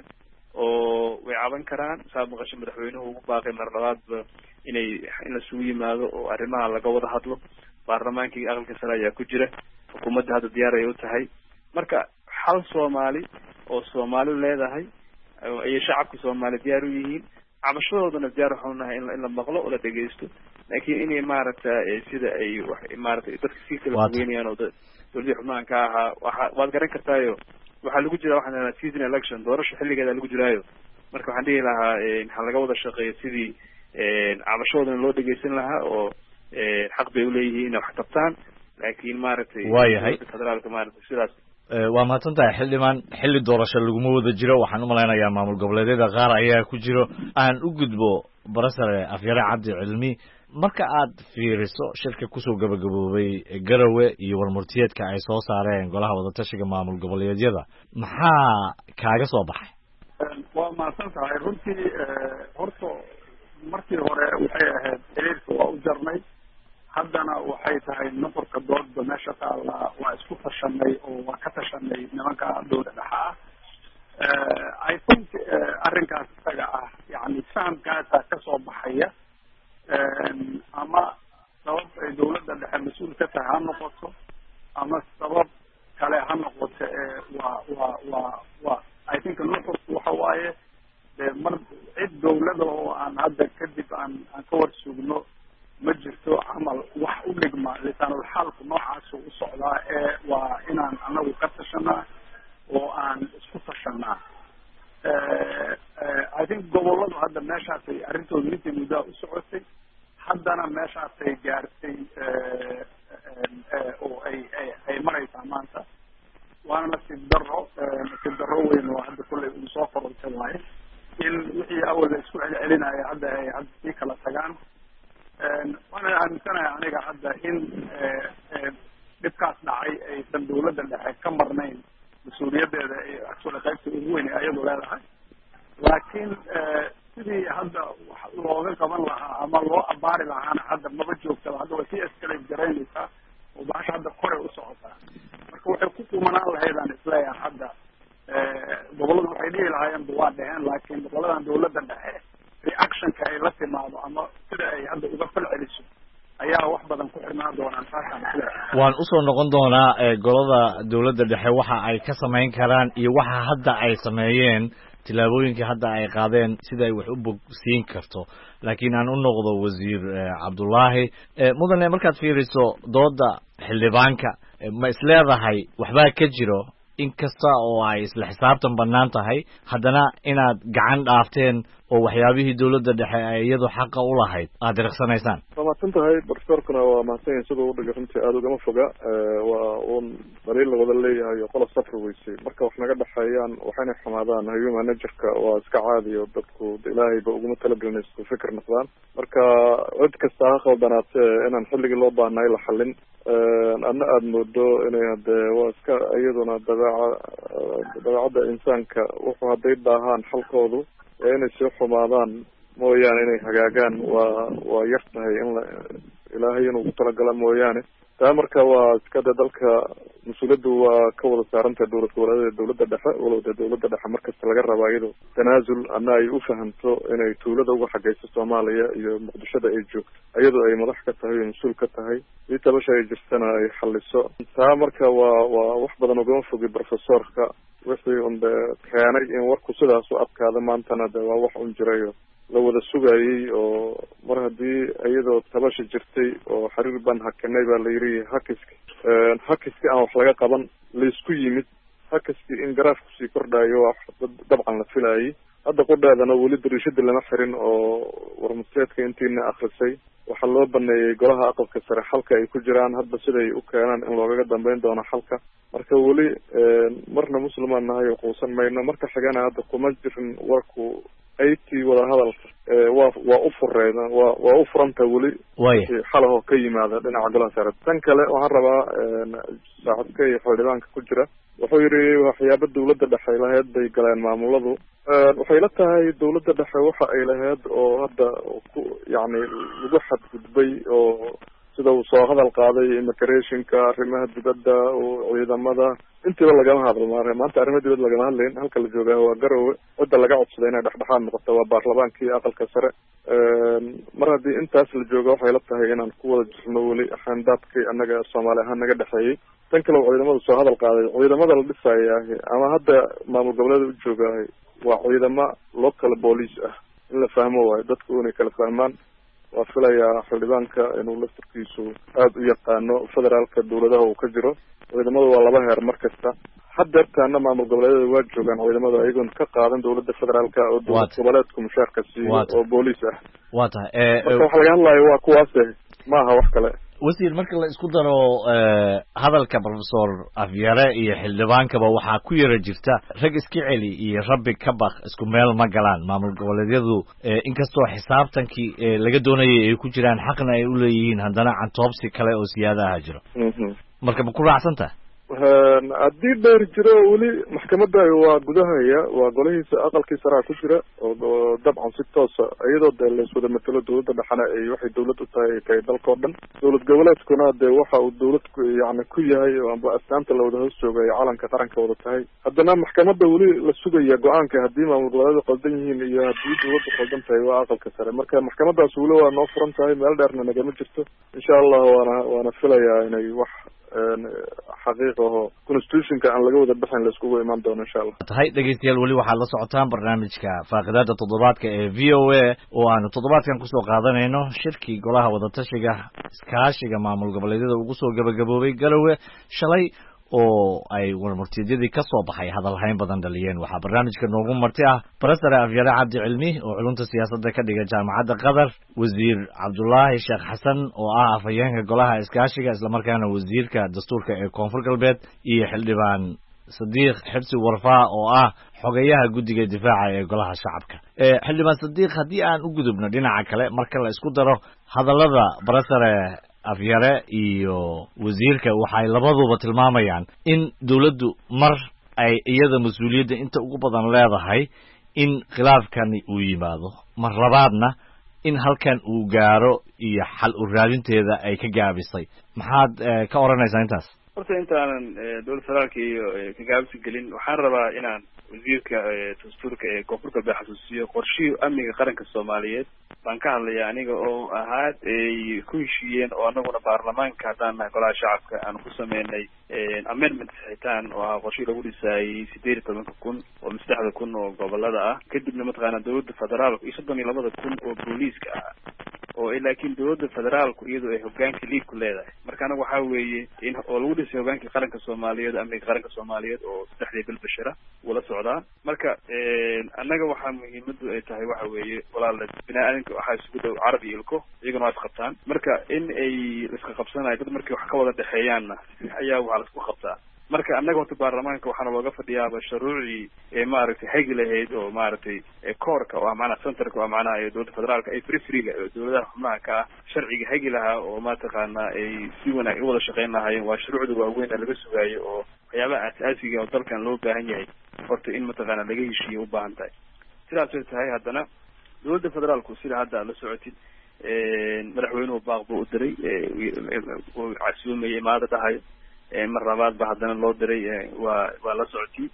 oo way caban karaan saa maqasho madaxweynuhu ugu baaqay mar labaadba in lasugu yimaado oo arrimaha laga wada hadlo baarlamaankii aqalka sare ayaa ku jira xukuumadda hadda diyaar ay u tahay marka hal soomaali oo soomaali leedahay ayay shacabka soomaali diyaar u yihiin cabashadoodana diyaar waxaan nahay in la maqlo oo la dhegeysto laakiin inay maaragtay sida ay maaragtay dadka sii kala fogeynayaan oo dowladii xubnahan ka ahaa waad garan kartaayo waxaa lagu jiraa waxaan leedahay season election doorasho xilligeeda lagu jiraayo marka waxaan dhihi lahaa ha laga wada shaqeeyo sidii cabashadoodana loo dhegeysan lahaa oo xaq bay uleeyihiin inay wax qabtaan laakiin maaragtay waayahay federaalka maaragtay sidaas waa mahadsan tahay xildhibaan xilli doorasho laguma wada jiro waxaan u malaynayaa maamul goboleedyada qaar ayaa ku jiro aan u gudbo barasare afyare cabdi cilmi marka aad fiiriso shirka kusoo gabagaboobay garowe iyo warmurtiyeedka ay soo saareen golaha wadatashiga maamul goboleedyada maxaa kaaga soo baxay waa mahadsan tahay runtii horta markii hore waxay ahayd xiriirka waa u jarnay haddana waxay tahay nuqurka doodba meesha taalla waa isku tashanay oo waa ka tashanay nimanka dowla dhexa ah I think arrinkaas isaga ah yani fahamkaasa kasoo baxaya ama sabab ay dowladda dhexe mas-uul ka tahay ha noqoto ama sabab kale ha noqoto waa I think nuqurku waxa waaye de mar cid dowlada oo aan hadda kadib aan ka war sugno ma jirto camal wax u dhigma lisaanul xaalku noocaasu u socdaa waa inaan anagu ka tashanaa oo aan isku tashanaa I think goboladu hadda meeshaasay arrintooda midii muddaa u socotay haddana meeshaasay gaartay oo ay maraysaa maanta waana nasiib darro weyn oo hadda kullay uu soo korortay waaye in wixii awal la isku celcelinaya hadda ay hadda sii kala tagaan waana aaminsanahay aniga hadda in dhibkaas dhacay aysan dowladda dhexe ka marnayn mas-uuliyadeeda actually qaybta ugu weyn ee ayadu leedahay laakiin sidii hadda wax looga qaban lahaa ama loo abaari lahaana hadda maba joogtaba hadda way sii escalate garaynaysaa oo bahasha hadda kore u socotaa marka waxay ku kumanaan lahaydaan isleeyahay hadda goboladu waxay dhihi lahaayeenba waa dheheen laakiin goboladan dowladda dhexe reactionka ay la timaado ama sida ay hadda uga fal celiso ayaa wax badan ku xirnaan doonaan taasaan isleeyahay waan usoo noqon doonaa golada dowladda dhexe waxa ay ka samayn karaan iyo waxa hadda ay sameeyeen tillaabooyinkii hadda ay qaadeen sida ay wax u bogsiin karto laakiin aan u noqdo wasiir cabdullaahi mudane markaad fiiriso dooda xildhibaanka ma isleedahay waxbaa ka jiro in kasta oo ay isla xisaabtan bannaan tahay haddana inaad gacan dhaafteen oo waxyaabihii dawladda dhexe ay iyadu xaqa u lahayd aad diriqsanaysaan. waa mahadsan tahay profesorkuna waa mahadsan yahay siduu udhiga runtii aada ugama foga waa uun daliil la wada leeyahay oo qola safri weysay marka wax naga dhexeeyaan waxayna xumaadaan human managerka waa iska caadi oo dadku ilaahayba uguma talagelin isku fikir noqdaan marka cid kasta ha khaldanaatee inaan xilligii loo baahnay la xallin adna aada moodo inay hade waa iska iyaduna dabeecadda insaanka wuxuu hadday daahaan xalkoodu ee inay sii xumaadaan mooyaane inay hagaagaan waa yar tahay in ilaahay inuu ku talagala mooyaane taa marka waa iska de dalka mas-uuliyaddu waa ka wada saarantahay dowlad goboleedyada dawladda dhexe walowda dawladda dhexe markasta laga rabaa iyado tanaasul ana ay u fahamto inay tuulada uga xagayso soomaaliya iyo muqdishada ay joogto iyadoo ay madax ka tahay iyo mas-uul ka tahay ii tabasha ay jirtana ay xaliso taa marka waa wax badan ugama fogi profesorka wixii un de keenay in warku sidaas u adkaado maantana de waa wax un jirayo la wada sugayay oo mar haddii iyadoo tabasha jirtay oo xiriir baan hakinay baa la yidhi hakiski aan wax laga qaban laisku yimid hakiski in garaafku sii kordhayo waa dabcan la filayay hadda qudheedana weli dariishada lama xirin oo warmaseedka intiina akrisay waxaa loo baneeyey golaha aqalka sare xalka ay ku jiraan hadda siday u keenaan in loogaga dambeyn doono xalka marka weli marna muslimaan nahay oo quusan mayno marka xigana hadda kuma jirin warku qaybtii wadahadalka waa u fureed waa u furanta weli xalahoo ka yimaada dhinaca golaha sare tan kale waxaan rabaa saaxiibka iyo xildhibaanka ku jira wuxuu yidhi waxyaaba dawladda dhexe ay lahayd bay galeen maamuladu waxay la tahay dawladda dhexe waxa ay lahayd oo hadda ku yacni lagu xadgudbay oo sida uu soo hadal qaaday immigrationka arrimaha dibadda oo ciidamada intiiba lagama hadlo maanta arrimaha dibadda lagama hadlayn halka la joogaa waa garowe cidda laga codsaday inay dhexdhexaad noqoto waa baarlamaankii aqalka sare mar haddii intaas la jooga waxay la tahay inaan ku wada jirno weli xandaabkii annaga soomaali ahaan naga dhexeeyey tan kale oo ciidamada soo hadal qaaday ciidamada la dhisayaahi ama hadda maamul goboleeda u joogaahay waa ciidamo local police ah in la fahmo waayo dadku inay kala fahmaan waa filayaa xildhibaanka inuu laftarkiisu aada u yaqaano federaalka dawladaha uu ka jiro ciidamadu waa laba heer mar kasta hadeertaana maamul goboleedyada waa joogaan ciidamada ayagoon ka qaadan dawladda federaalka oo dowlad goboleedku mushaarka siiyo oo booliis ah waa tahay marka waxa laga hadlayo waa kuwaase ma aha wax kale wasiir marka la isku daro hadalka professor afyare iyo xildhibaankaba waxaa ku yara jirta rag iska celi iyo rabbi ka baq isku meel ma galaan maamul goboleedyadu inkastoo xisaabtankii laga doonayay ay ku jiraan xaqna ay u leeyihiin haddana cantoobsi kale oo siyaadaha jiro marka ma ku raacsantaha haddii dheer jiro weli maxkamadda waa gudahaya waa golahiisa aqalkii saraa ku jira oo dabcan si toosa iyadoo dee laiswada matelo dawladda dhexena ay waxay dawlad u tahay ay tahay dalka o dhan dowlad goboleedkuna dee waxa uu dawlad yani ku yahay oo amba astaanta lawada hoos jooga ay calanka qaranka wada tahay haddana maxkamadda weli la sugaya go-aanka haddii maamul goboleedyadu qaldan yihiin iyo haddii dawladdu qaldan tahay waa aqalka sare marka maxkamadaas weli waa noo furan tahay meel dheerna nagama jirto insha allah waana filayaa inay wax xaqiiq aho constitutionka aan laga wada bixin la iskugu imaan doono insha allah tahay dhegeystayaal weli waxaad la socotaan barnaamijka faaqidaada toddobaadka ee v o a oo aanu toddobaadkan kusoo qaadanayno shirkii golaha wadatashiga iskaashiga maamul goboleedyada ugu soo gabagaboobay garowe shalay oo ay warmurtiidyadii ka soo baxay hadalhayn badan dhaliyeen waxaa barnaamijka noogu marti ah barasare afyare cabdi cilmi oo culumta siyaasadda ka dhiga jaamacadda qatar wasiir cabdullaahi sheekh xasan oo ah afhayeenka golaha iskaashiga islamarkaana wasiirka dastuurka ee koonfur galbeed iyo xildhibaan sadiiq xibsi warfaa oo ah xogeyaha guddiga difaaca ee golaha shacabka xildhibaan sadiiq haddii aan u gudubno dhinaca kale marka la isku daro hadallada barasare afyare iyo wasiirka waxay labaduba tilmaamayaan in dawladdu mar ay iyada mas-uuliyadda inta ugu badan leedahay in khilaafkani uu yimaado mar labaadna in halkan uu gaaro iyo xal u raadinteeda ay ka gaabisay maxaad ka odhanaysaa intaas horta intaanan dowladda federaalka iyo ka gaabisi gelin waxaan rabaa inaan wasiirka dastuurka ee koonfur galbeed xasuusiyo qorshihii amniga qaranka soomaaliyeed baan ka hadlaya aniga oo ahaad ay ku heshiiyeen oo anaguna baarlamaanka haddaan nahay golaha shacabka aan ku sameynay amendment saxitaan oo ahaa qorshihii lagu dhisaayay 18,000 oo 3,000 oo gobolada ah kadibna mataqaana dowladda federaalka iyo 32,000 oo booliiska ah oo laakiin dowladda federaalku iyadoo ay hogaanka liid ku leedahay marka anaga waxaa weeye in oo lagu dhisay hogaankii qaranka soomaaliyeed amniga qaranka soomaaliyeed oo 3 bil bashira wala socdaa marka annaga waxaa muhiimadu ay tahay waxa weeye walaal bini'aadanka waxaa isugu dhow carab iyo ilko iyaguna waa isqabtaan marka in ay iska qabsanayo dad markii wax ka wada dhexeeyaanna ayaa waxaa la isku qabtaa marka annaga horta baarlamaanka waxaana looga fadhiyaaba shuruucii ee maaragtay hagi lahayd oo maaragtay koorka oo macnaha centerka oo macnaha ee dowladda federaalka ay free-ga oo dowladaha xubnaha ka ah sharciga hagi lahaa oo mataqaanaa ay si wanaag u wada shaqayn lahaayeen waa shuruucda waaweyn ee laga sugaayo oo waxyaabaha asaasiga oo dalkan loo baahan yahay horta in mataqaanaa laga heshiiyo u baahan tahay sidaasay tahay haddana dowladda federaalku sida hadda la socotid madaxweynuhu baaq buu u diray uu casuumaya imaada dhahayo mar labaad ba haddana loo diray waa la socotay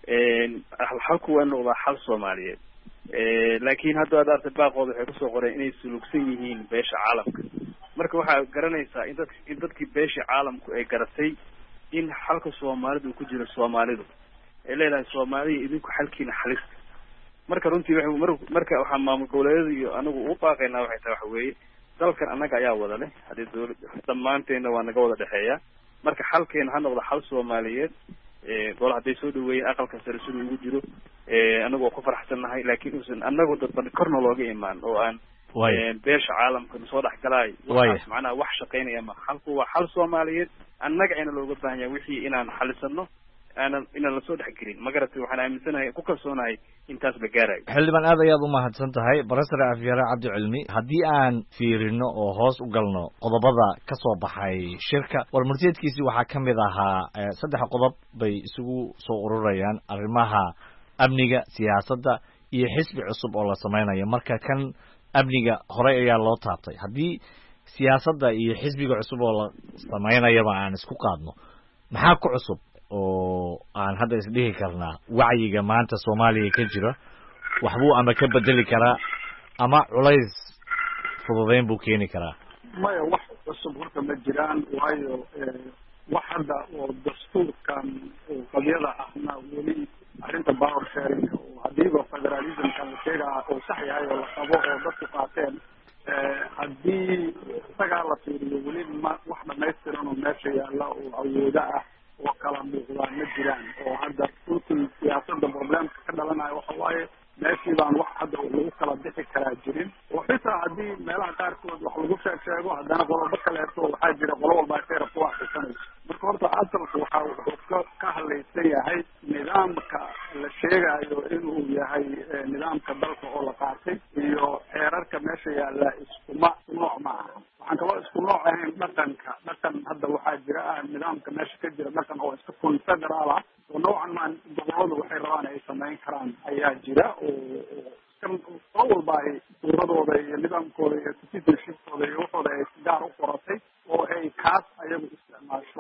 halku waa noqdaa xal Soomaaliyeed laakiin hadda aad aragtay baaqooda waxay kusoo qoreen inay sulugsan yihiin beesha caalamka marka waxaa garanaysaa in dadkii beesha caalamku ay garatay in xalka Soomaalidu ku jiro Soomaalidu ay leedahay Soomaaliya idinku xalkiina xalista marka runtii marka waxaa maamul goboleedyada iyo anagu u baaqaynaa waxay tahay waxa weeye dalkan annaga ayaa wada leh haddii dowladda dhammaanteena waa naga wada dhexeeya marka xalkeena ha noqdo xal Soomaaliyeed gol hadday soo dhaweeyeen aqalka sare siduu ugu jiro anagu waa ku faraxsannahay laakiin uusan anagu dadban korna looga imaan oo aan beesha caalamka soo dhex galay waxaas macnaha wax shaqaynaya ma xalku waa xal Soomaaliyeed annaga ayna looga baahan yahay wixii inaan xalisano inaan la soo dhex gelin ma garatay waxaan aaminsanahay ku kalsoonahay intaas la gaarayo xildhibaan aad ayaad u mahadsan tahay barasare afyare cabdi cilmi haddii aan fiirino oo hoos u galno qodobada ka soo baxay shirka warmurtiyeedkiisii waxaa ka mid ahaa 3 qodob bay isugu soo ururayaan arrimaha amniga siyaasadda iyo xisbi cusub oo la samaynayo marka kan amniga horey ayaa loo taabtay haddii siyaasadda iyo xisbiga cusub oo la samaynayaba aan isku qaadno maxaa ku cusub oo aan hadda isdhihi karnaa wacyiga maanta Soomaaliya ka jira waxbuu ama ka bedeli karaa ama culays fududeyn buu keeni karaa maya wax cusub horta ma jiraan waayo wax hadda oo dastuurkan oo qabyada ahna weli arrinta power sharing oo hadiiba federalismka la sheegaa oo sax yahay oo la qabo oo dadku qaateen haddii isagaa la fiiriyo weli wax dhamaystiran oo meesha yaalla oo awoodo ah oo kala muuqdaan ma jiraan oo hadda runtii siyaasadda problemka ka dhalanayo waxa waaye meeshii baan wax hadda lagu kala bixi karaa jirin oo xitaa haddii meelaha qaarkood wax lagu sheego haddana qolobo kaleeto waxaa jira qolo walba ay rabto wax xisanayso marka horta asalku wuxuu ka hadlaysan yahay nidaamka la sheegayo inuu yahay nidaamka dalka oo la qaatay iyo xeerarka meesha yaalla iskuma nooc ma aha waxaan kaloo isku nooc ahayn dhaqan hadda waxaa jira nidaamka meesha ka jira dhaqan oo iska confederaal ah oo noocan maan goboladu waxay rabaan ay samayn karaan ayaa jira oo walba ay suuradooda iyo nidaamkooda iyo citizenshipkooda iyo waxooda ay gaar u qoratay oo ay kaas ayagu isticmaasho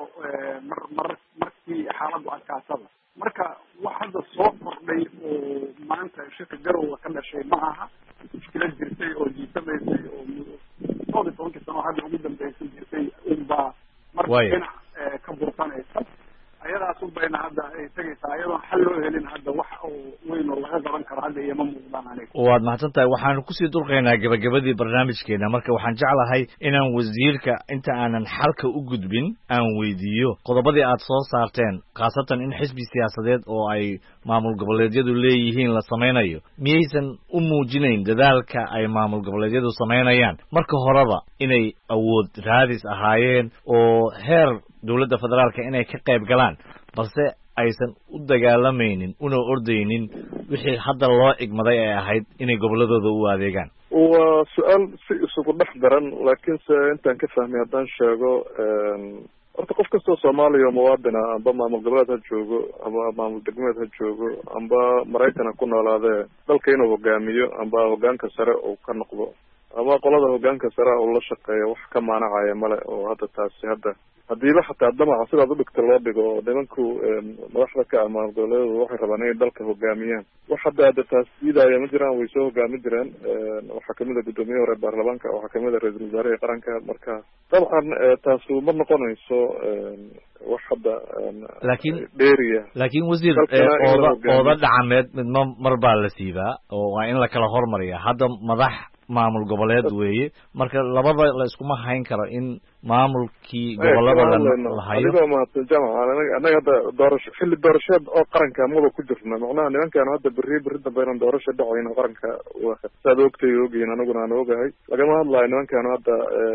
markii xaaladdu adkaatada marka wax hadda soo kordhay oo maanta shirka garowga ka dhashay ma aha mushkilad jirtay oo jiitamaysay oo 12 sano hadda ugu dambeysay jirtay unbaa marka dhinac ka bursanaysa ayadaas unbayna hadda ay tegaysaa ayadoon xal loo helin hadda wax oo weyn oo laga qaban karo hadda iyoma muuqdaan aniga waad mahadsan tahay waxaanu kusii durqaynaa gabagabadii barnaamijkeena marka waxaan jeclahay inaan wasiirka inta aanan xalka u gudbin aan weydiiyo qodobadii aad soo saarteen khaasatan in xisbi siyaasadeed oo ay maamul goboleedyadu leeyihiin la samaynayo miyaysan u muujinayn dadaalka ay maamul goboleedyadu samaynayaan marka horeba inay awood raadis ahaayeen oo heer dowladda federaalka inay ka qayb galaan balse aysan u dagaalamaynin una ordaynin wixii hadda loo igmaday ay ahayd inay goboladooda u adeegaan waa su-aal si isugu dhex daran laakiinse intaan ka fahmay haddaan sheego horta qof kastoo Soomaaliya muwaadina amba maamul goboleed ha joogo ama maamul degmeed ha joogo amba Mareykan ku noolaadee dalka inuu hogaamiyo amba hogaanka sare uu ka noqdo ama qolada hogaanka sare uu la shaqeeyo wax ka maanacaya male oo hadda taasi hadda hadiiba xataa damaca sidaad u dhigta loo dhigo oo nimanku madaxda ka ama goboleedyadu waxay rabaan inay dalka hogaamiyaan wax hadda taas diidaya ma jiraan way soo hogaami jireen waxaa kamid a guddoomiye hore baarlamaanka waxaa kamid a ra-iisul wasaaraha qaranka marka dabcan taasu ma noqonayso wax hadda dheeriya laakiin wasiir ooda dhacameed midma mar baa la siibaa oo waa in la kala hormariya hadda madax maamul goboleed weeye marka labada la iskuma hayn karo in maamulkii gobolada la hayo anaga hadda doorasho xilli doorasheed oo qaranka maba ku jirna macnaha nimankaan hadda berri dambe inaan doorasho dhacayn qaranka saad ogtay ogiin anaguna aan ogahay lagama hadlayo nimankaan hadda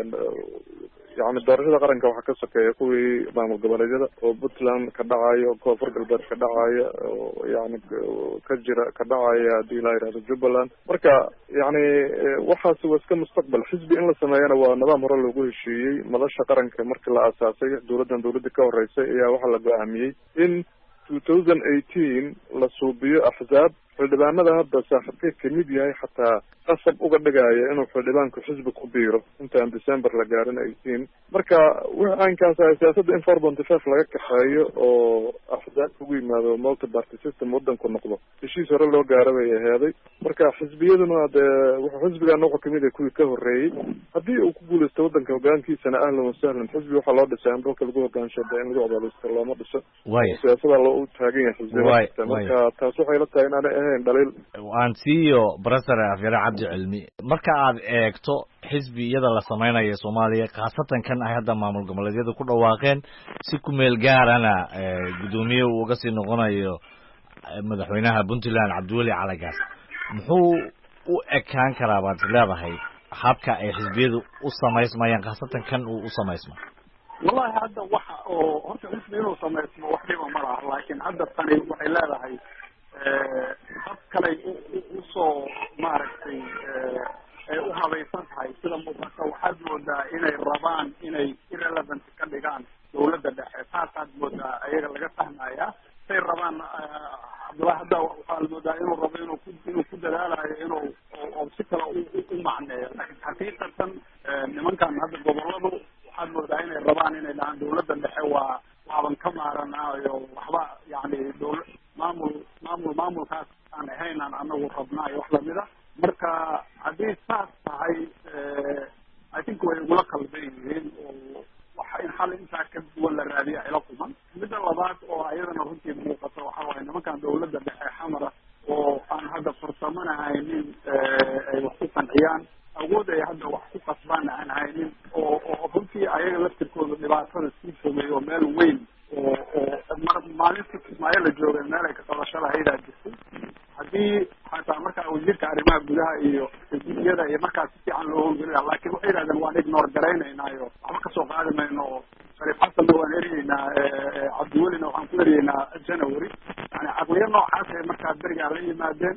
yani doorashada qaranka waxaa ka sokeeya kuwii maamul goboleedyada oo puntland ka dhacayo koonfur galbeed ka dhacayo oo yani ka jira ka dhacaya hadii la yidhahdo jubbaland marka yani waxaasi waa iska mustaqbal xisbi in la sameeyana waa nidaam hore loogu heshiiyey madasha qaranka markii la aasaasay dawladii ka horeysay ayaa waxaa la go-aamiyey in 2018 la suubiyo axzaab xildhibaanada hadda saaxiibkay kamid yahay xataa qasab uga dhigaya inuu xildhibaanku xisbi ku biiro intaan December la gaarin 18 marka waxaankaas siyaasadda in 4.5 laga kaxeeyo oo axzaab ugu yimaado multi party system wadanku noqdo heshiis hore loo gaaray bay aheeday marka xisbiyaduna wuxuu xisbiga nooc kamid ah kuwii ka horeeyay haddii uu ku guuleysto wadanka hogaankiisana ahlan wa sahlan xisbi waxaa loo dhisay in dalka lagu hogaanshaday in lagu cadaalisto looma dhiso siyaasadda loo taagan yahay xisbiga marka taas waxay la tahay inaan ahayn dhaliil aan siiyo Professor Afyare Cabdi Cilmi marka aad eegto xisbiyada la sameeyo Soomaaliya khaasatan kan ay hadda maamul goboleedyada ku dhawaaqeen si ku meel gaarana gudoomiye uu uga sii noqonayo madaxweynaha Puntland Cabdiweli Cali Gaas muxuu u ekaan karaa baad leedahay habka ay xisbiyadu u sameysmayaan khaasatan kan uu u sameysmo wallahi hadda waxa oo horta xisbiyadu sameysmo wax dhiba ma laha laakiin hadda tani waxay leedahay hab kale u soo maaragtay ay u habaysan tahay sida muuqata waxaad moodaa inay rabaan inay irrelevant ka dhigaan dawladda dhexe taasaad moodaa ayaga laga fahmaya say rabaan Cabdullahi hadda waxaa moodaa inuu rabo inuu ku dadaalayo inuu si kale u macneeyo laakiin xaqiiqatan nimankan hadda goboladu waxaad moodaa inay rabaan inay dhahaan dawladda dhexe waaban ka maaranayo waxba yani maamulkaas aan ahaynaan anagu rabnaayo wax lamida marka haddii saas tahay I think way ugula qalban yihiin oo waxa in xal intaa ka duwan la raadiya ila kuman midda labaad oo ayadana runtii muuqato waxa waaye nimankan dawladda dhexe xamara oo aan hadda farsamana haynin ay wax ku qanciyaan awood ay hadda wax ku qasbaan aan haynin oo runtii ayaga laftirkooda dhibaatada sii fogeeyo meel weyn maalintii Kismaayo la joogay meel ay ka qabasho lahaydaa jirtay haddii xataa markaa wasiirka arrimaha gudaha iyo xisbiyada iyo markaas si fiican loo howlgelinayo laakiin waxay yidhahdeen waan ignore garaynaynaayo waxba kasoo qaadi mayno oo Shariif Xasanna waan eryeynaa Cabdiwelina waxaan ku eryeynaa January yani caqliyo noocaas ay markaa berigaa la yimaadeen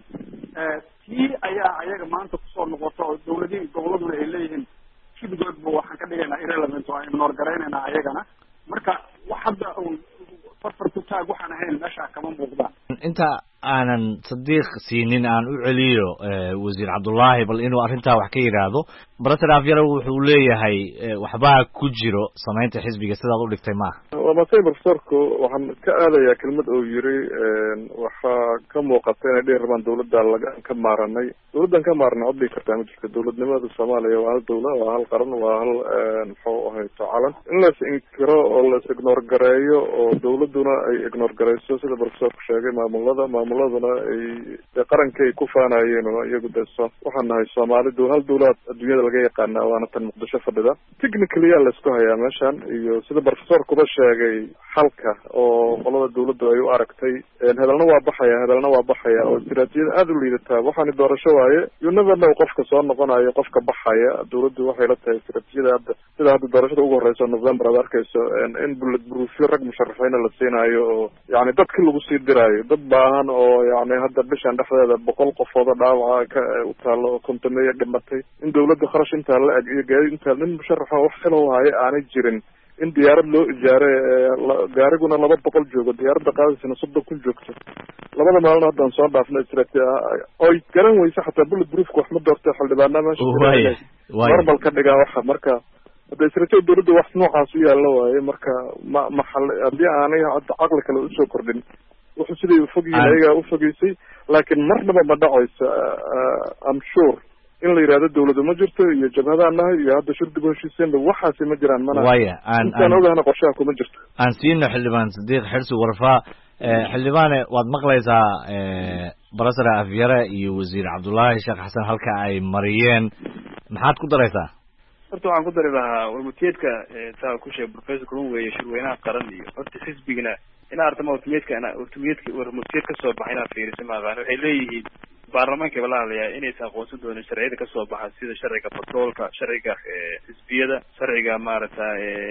tii ayaa ayaga maanta kusoo noqoto oo dawladihii goboladuna ay leeyihiin shibigoodba waxaan ka dhigaynaa irrelevant waan ignore garaynaynaa ayagana marka wax hadda farfar ku taag waxaan ahayn meesha kama muuqdaan inta aanan Sadiq siinin aan u celiyo wasiir Cabdullaahi bal inuu arintaa wax ka yiraahdo Professor Afyare wuxuu leeyahay waxba ku jiro sameynta xisbiga sidaad u dhigtay ma waa professorku waxaan ka aadayaa kelmad oo yiri waxa ka muuqata inay dheer rabaan dawladda laga ka maaranay dawladdan ka maaranay codbi kartaa ma jirto dawladnimada Soomaaliya waa hal dawlad waa hal qaran waa hal muxuu ahay tacalan in la inkiro oo la ignore gareeyo oo dawladuna ay ignore gareyso sida professorku sheegay maamuladuna ay qarankay ku faanayeen oo iyagu deeso waxaan nahay Soomaalidu hal dawlad adduunyada laga yaqaan waana tan Muqdisho fadhida technically la isku hayaa meeshan iyo sida professorku ba sheegay halka oo qolada dawladdu ay u aragtay hadalna waa baxaya oo istiraatiijiyad aad u liidata waxaan doorasho waaye you never know qofka soo noqonayo qofka baxaya dawladdu waxay la tahay istiraatiijiyada sida hadda doorashada ugu horeyso November aad arkayso in bullet proof rag musharaxiina la siinayo oo yani dadkii lagu sii diraayo dad baahan oo yani hadda bishan dhexdeeda 100 qofood dhaawaca u taalo kontameeyo dhimatay in dawladdu kharash inta la ag iyo gaari inta nin musharaxa wax kale oo hay aanay jirin in diyaarad loo ijaaray gaariguna 200 joogo diyaaradda qaadayna 30 joogto labada maalin haddaan soo dhaafnay oo garan weysa xataa bullet proof wax ma doortay xildhibaanada normal ka dhigaa waxa marka hadda istiraatiijiyada dawladda wax noocaas u yaalo waaye marka ma haddii aanay caqli kale u soo kordhin wuxuu sidii u fogyihiin ayaga u fogeysay laakiin marnaba ma dhacayso I'm sure in la yiraahdo dawladdu ma jirto iyo jabhadaanaha iyo hadda shirdiga heshiiseenba waxaasi ma jiraan mana waya aan ogaana qorshaha kuma jirto aan siino xildhibaan Sadiq Xirsi Warfaa xildhibaane waad maqlaysaa barasare afyare iyo wasiir cabdullaahi sheekh xasan halka ay mariyeen maxaad ku daraysaa? horta waxaan ku dari lahaa warmutiyeedka saa ku sheegay professor kulun weeye shirweynaha qaran iyo horta xisbigana inaa artama warmutiyeed kasoo baxa inaad fiirisa maaqaan waxay leeyihiin baarlamaanka ba la hadlayaa inaysan aqoonsan doonin sharciyada kasoo baxa sida sharciga batroolka, sharciga xisbiyada, sharciga maaragta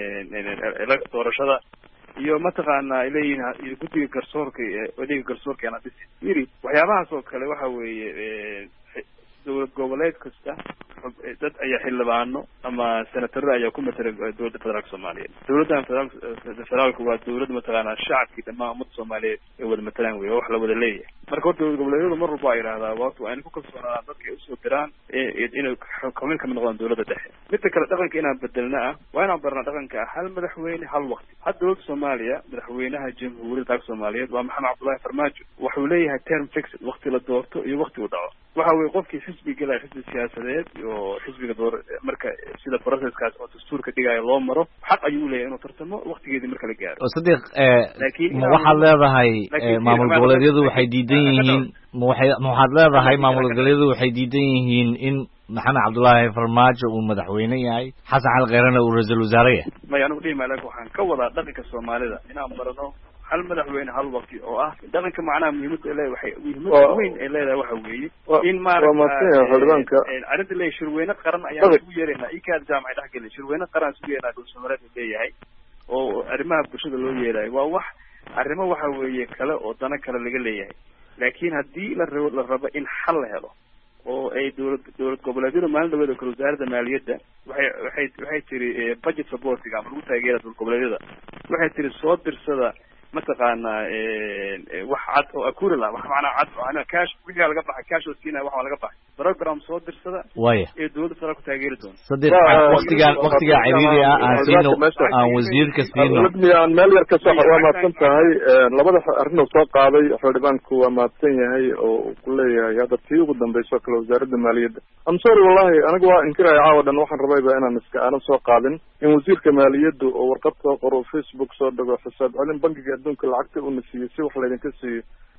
doorashada iyo mataqaana ay leeyihiin guddiga garsoorka adeega garsoorka ana dhisi yiri waxyaabahaas oo kale waxa weeye dowlad goboleed kasta dad ayaa xildhibaano ama senataro ayaa ku matala dowladda federaalka soomaaliyeed. dowladdan federaalka waa dowlad mataqaana shacabkii dhammaan ummadda soomaaliyeed ay wada matalaan wey, wax la wada leeyahay. marka horta dowlad goboleedyadu mar walba ay yidhahdaa waa in ku kalsoonaadaan dadka ay usoo diraan inay xubin kamid noqdaan dowladda dhexe. midda kale dhaqanka inaan bedelna ah waa inaan barnaa dhaqanka ah hal madaxweyne hal waqti. hadda dowladda soomaaliya madaxweynaha jamhuuriyadda dalka soomaaliyeed waa maxamed cabdullaahi farmaajo, wuxuu leeyahay term fixed, waqti la doorto iyo waqti uu dhaco. waxa weeye qofkii xisbi galaya xisbi siyaasadeed iyo xisbiga marka sida processkaas oo dastuurka dhigaya loo maro xaq ayuu leeyahay inuu tartamo waqtigeedii marka la gaaro. Sadiq, ma waxaad leedahay maamul goboleedyadu waxay diidan yihiin waxaad leedahay maamul goboleedyadu waxay diidan yihiin in maxamed cabdullaahi farmaajo uu madaxweyne yahay, xasan cali kheyrena uu ra-iisul wasaare yahay? maya anigu dhihi maayo, laakin waxaan ka wadaa dhaqanka soomaalida inaan barano hal madaxweyne hal waqti oo ah dhaqanka macnaha muhiimadda ay leedahay muhiimada weyn ay leedahay waxa weeye in maaragta arrinta leeyahay shirweyne qaran ayaan isugu yeeraynaa ikaad jaamacay dhex gelin shirweyne qaran isugu yeernaa dowlad leeyahay oo arrimaha bulshada loo yeelayo waa wax arrimo waxa weeye kale oo dana kale laga leeyahay. laakiin haddii la rabo in xal la helo oo ay dowlad goboleedyada maalin dhaweed oo kale wasaaradda maaliyadda waxay tiri budget supportiga ama lagu taageera dowlad goboleedyada waxay tiri soo dirsada mataqaana wax cad oo akuri lah wax macnaa cad oo ana cash wixii laga baxay cash oo siina wax laga baxay program soo dirsada ee dowladda federaalka ku taageeri doonto. Sadiq, waqtiga ciriiri ah aan wasiirka siino aan meel yar ka soo waa maadsan tahay labada arrin oo soo qaaday xildhibaanku waa maadsan yahay oo ku leeyahay hadda tii ugu dambayso kale wasaaradda maaliyadda. I'm sorry wallahi anigu waa inkiraya caawa dhan waxaan rabayba inaan iska soo qaadin in wasiirka maaliyadda oo warqad soo qoro Facebook soo dhago xisaab celin bangiga adduunka lacagta uu nasiiyay si wax laydinka siiyo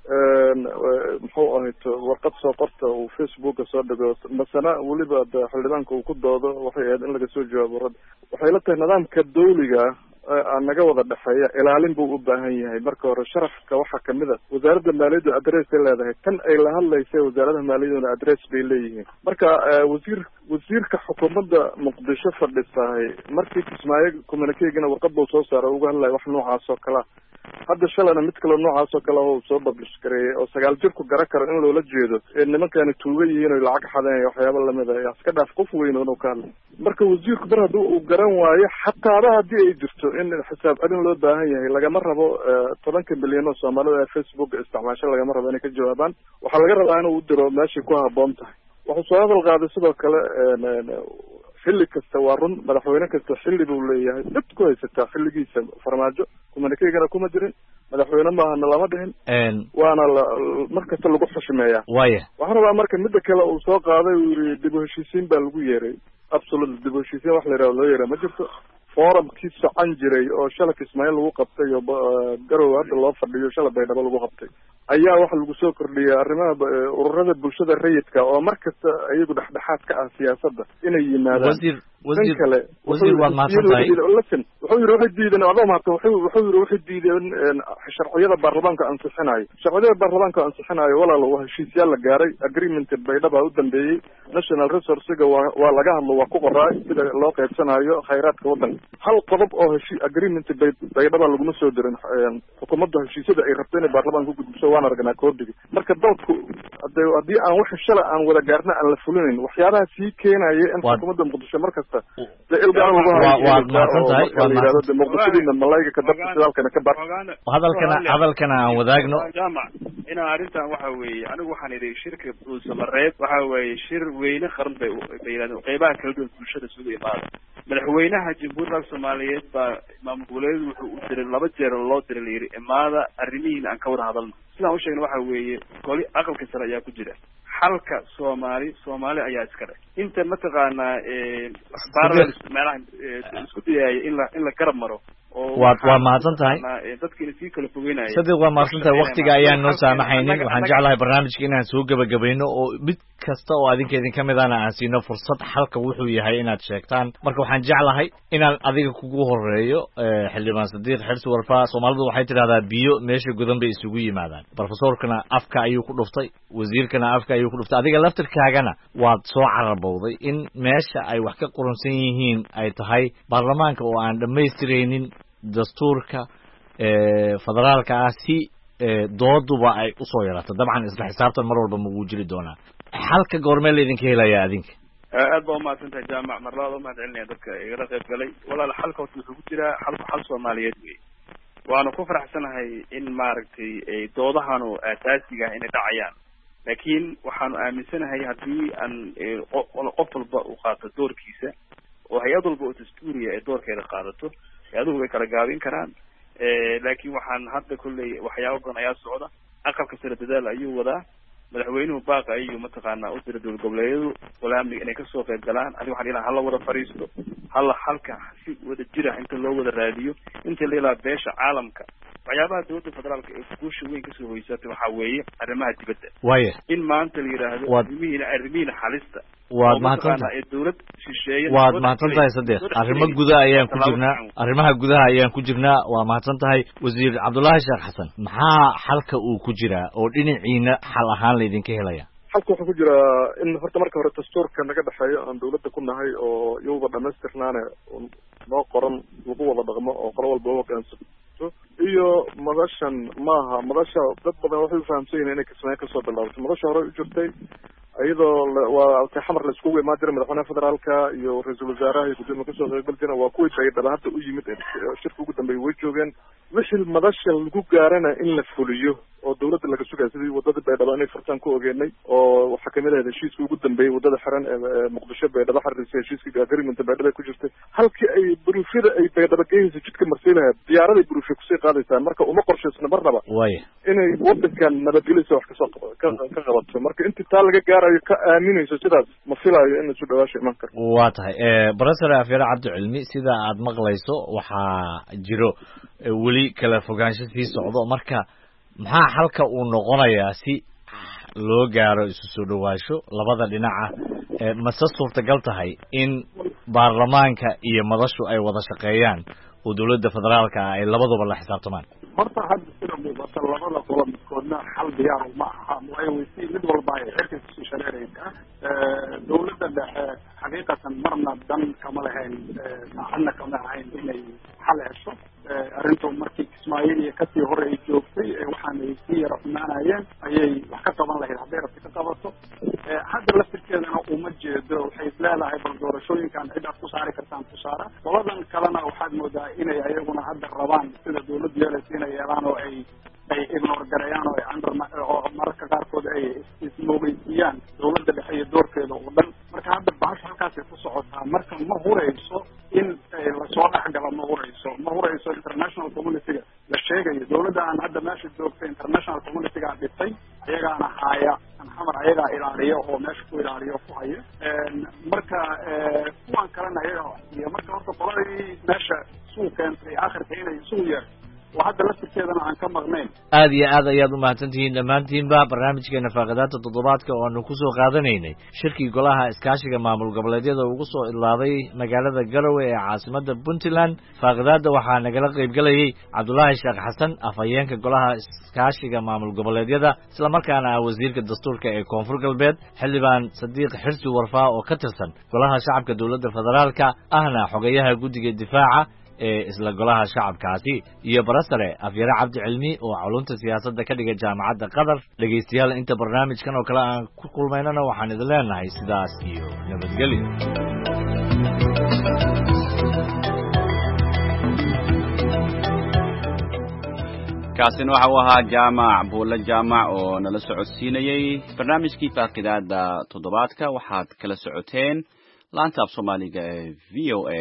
muxuu ahayd warqad soo qorta uu Facebooka soo dhago masana weliba xildhibaanka uu ku doodo waxay ahayd in laga soo jawaabo rad. waxay la tahay nidaamka dawliga naga wada dhexeeya ilaalin buu u baahan yahay. marka hore sharafka waxaa kamid a wasaaradda maaliyaddu address ay leedahay, tan ay la hadlaysa wasaaradaha maaliyadduna address bay leeyihiin. marka wasiirka xukuumadda muqdisho fadhisahay markii kismaayo communiquegana warqad buu soo saaray uga hadlaya wax noocaas oo kala hadda shalayna mid kaloo noocaas oo kale oo soo publish gareeyay oo 9 jirku gara karo in loola jeedo nimankani tuuga yihiin oo lacag xadeen waxyaabo lamid ah iska dhaaf qof weyn oo ka hadlay. marka wasiirku bar hadduu uu garan waayo xataa haddii ay jirto in xisaab celin loo baahan yahay lagama rabo 10 bilyan oo Soomaalida ee Facebook isticmaasho lagama rabo inay ka jawaabaan. waxaa laga rabaa inuu u diro meeshii ku habboon tahay. wuxuu soo hadal qaaday sidoo kale xilli kasta waa run madaxweyne kasta xilli buu leeyahay dad ku haysataa xilligiisa farmaajo communiquegana kuma jirin madaxweyne maahana lama dhihin waana markasta lagu xushmeeyaa. waxaan rabaa marka midda kale uu soo qaaday uu yiri dib u heshiisiin baa lagu yeeray. absolute dib u heshiisiin wax la yiraahdo loo yeeray ma jirto. forumkii socon jiray oo shalak Ismaaciil lagu qabtay oo garow hadda loo fadhiyo shalay Baydhabo lagu qabtay ayaa waxa lagu soo kordhiyay arrimaha ururada bulshada rayidka oo markasta ayagu dhexdhexaad ka ah siyaasadda inay yimaadaan. wasiir waad mahadsantahay. wuxuu yiri waxay diideen adoo maanta wuxuu yiri waxay diideen sharciyada baarlamaanka ansixinayo. sharciyada baarlamaanka ansixinayo walaalo waa heshiisyaal la gaaray agreement Baydhabo u dambeeyay national resource-ga waa laga hadlo waa ku qoraa sida loo qaybsanayo khayraadka waddanka. hal qodob oo agreement Baydhabo laguma soo dirin xukuumadda heshiisyada ay rabtay in baarlamaanka ku gudbiso waan aragnaa koodigi. marka dalku haddii aan wax shala aan wada gaarna aan la fulinayn waxyaabaha sii keenaya in xukuumadda muqdisho markasta hadalkana aan wadaagno inaan arrintan waxa weeye anigu waxaan idhi shirka Samareeb waxa weeye shir weyne qaran bay yiraahdeen qaybaha kala duwan bulshada isugu imaada. madaxweynaha jamhuuriyadda Soomaaliyeed baa maamul goboleedyadu wuxuu u diray 2 jeer loo diray la yiri imaada arrimihiina aan ka wada hadalno. sidaan u sheegno waxa weeye goli aqalka sare ayaa ku jira. xalka Soomaali ayaa iska leh. inta mataqaana baarlamaanka meelaha isku dayay in la garab maro waa mahadsan tahay dadkiina sii kala fogeynaya sadiq waa mahadsan tahay waqtiga ayaan noo saamaxaynin waxaan jeclahay barnaamijka inaan soo gebagabayno oo mid kasta oo adinka idin kamid ahna aan siino fursad xalka wuxuu yahay inaad sheegtaan marka waxaan jeclahay inaan adiga kugu horeeyo xildhibaan sadiiq xirsi warfaa soomaalidu waxay tidhahdaa biyo meesha godan bay isugu yimaadaan profesorkana afka ayuu ku dhuftay wasiirkana afka ayuu ku dhuftay adiga laftirkaagana waad soo carabowday in meesha ay wax ka qoransan yihiin ay tahay baarlamaanka oo aan dhammaystiraynin dastuurka federaalka ah si dooduba ay usoo yaraato dabcan isla xisaabtan mar walba magu jiri doonaa xalka goormee laydinka helayaa adinka aad baa umahadsan tahay jaamac mar labaad umahad celinaya dadka igala qayb galay walaal xalka horta wuxuu ku jiraa xal soomaaliyeed wey waanu ku faraxsanahay in maaragtay doodahanu asaasiga ah inay dhacayaan laakiin waxaanu aaminsanahay haddii aan qof walba uu qaato doorkiisa oo hay-ad walba oo dastuuriya ee doorkeeda qaadato hay-aduhu way kala gaabin karaan laakiin waxaan hadda kolley waxyaaba badan ayaa socda aqalka sare dadaal ayuu wadaa madaxweynuhu baaqa ayuu mataqaanaa u dira dowlad goboleedyadu walaamniga inay kasoo qayb galaan adiga waxaan ilaa hala wada fadhiisto halka si wada jira inta loo wada raadiyo inta la ilaa beesha caalamka waxyaabaha dowladda federaalka ee guusha weyn kasoo hoysatay waxaa weeye arrimaha dibadda waya in maanta la yidhaahdo arrimihiina xalista waad mahadsantahay dowlad shisheeye waad mahadsan tahay sadeeq arrimaha gudaha ayaan ku jirnaa waa mahadsan tahay wasiir cabdullaahi sheekh xasan maxaa xalka uu ku jiraa oo dhinaciina xal ahaan laydinka helaya xalka wuxuu ku jiraa in horta marka hore dastuurka naga dhexeeyo aan dawladda ku nahay oo iyuba dhamaystirnaane noo qoran lagu wada dhaqmo oo qolo walba u hoggaansanto iyo madashan maaha madasha dad badan waxay ufahamsan yihiin inay kismaayo kasoo bilaabato madasha hore u jirtay iyadoo waa xamar la iskugu imaan jiray madaxweynaha federaalka iyo ra-iisul wasaaraha iyo gudoomiye kasoo qaybgal jireen waa kuwii baydhaba hadda u yimid shirka ugu dambeeyay way joogeen wixii madasha lagu gaarana in la fuliyo oo dawladda laga sugaya sidii wadada baydhaba inay furtaan ku ogeenay oo waxaa kamid ahayd heshiiska ugu dambeeyey wadada xiran ee muqdisho baydhaba xariisay heshiiska agreementa baydhaba ay ku jirtay halkii ay buruufyada ay baydhaba geyhaysa jidka marsii lahayd diyaaraday buruufya kusii qaadaysaan marka uma qorshaysna marnaba inay wadankan nabadgelisa wax kasoo ka qabato marka intii taa laga gaarayo ka aaminayso sidaas ma filaayo in isu dhawaasha iman karto waa tahay professor afyare cabdicilmi sida aad maqlayso waxaa jiro weli kala fogaansho sii socdo marka maxaa xalka uu noqonayaa si loo gaaro isu soo dhawaasho labada dhinaca mase suurtagal tahay in baarlamaanka iyo madashu ay wada shaqeeyaan oo dawladda federaalka ah ay labaduba la xisaabtamaan horta hadda sida muuqata labada qolo midkoodna xal diyaar ma aha waayo waysi mid walba ay xilka kusii shareeraysaa dawladda dhexe xaqiiqatan marna dan kama lahayn saacadna kama ahayn inay xal hesho arrintu markii kismaayiin iyo kasii hore ay joogtay waxaanay sii yara xumaanayeen ayay wax ka qaban lahayd hadday rabti ka qabato hadda laftirkeedana uma jeedo waxay isleedahay bal doorashooyinkan cid aad ku saari kartaan ku saara qoladan kalena waxaad moodaa inay ayaguna hadda rabaan sida dawladdu yeelaysa inay yeelaan oo ay ignore gareeyaan oo ay oo mararka qaarkood ay ismoogeysiiyaan dawladda dhexe iyo doorkeeda oo dhan marka hadda bahasha halkaasay ku socotaa marka ma hurayso in lasoo dhexgalo ma hurayso international communityga la sheegayo dawladda aan hadda meesha joogta international communityga dhibtay ayagaana haaya xamar ayagaa ilaaliyo oo meesha ku ilaaliyo ku haya marka kuwan kalena ayaga iyo marka horta qoladii meesha suu keentay akhirka inay suu yeerto oo hadda laftirkeedana aan ka maqnayn aad iyo aad ayaad umahadsan tihiin dhammaantiinba barnaamijkeena faaqidaadta toddobaadka oo aanu kusoo qaadanaynay shirkii golaha iskaashiga maamul goboleedyada ugu soo idlaaday magaalada garowe ee caasimada puntland faaqidaadda waxaa nagala qaybgelayay cabdullaahi sheekh xasan afhayeenka golaha iskaashiga maamul goboleedyada islamarkaana ah wasiirka dastuurka ee koonfur galbeed xildhibaan sadiiq xirsi warfaa oo ka tirsan golaha shacabka dowladda federaalka ahna xogeyaha guddiga difaaca ee isla golaha shacabkaasi iyo barasare afyare cabdicilmi oo culunta siyaasadda ka dhiga jaamacadda qatar dhegaystayaal inta barnaamijkan oo kale aan ku kulmaynana waxaan idin leenahay sidaas iyo nabadgelyo kaasina waxa uu ahaa jaamac buulle jaamac oo nala socodsiinayey barnaamijkii faaqidaada toddobaadka waxaad kala socoteen laanta af soomaaliga ee v o a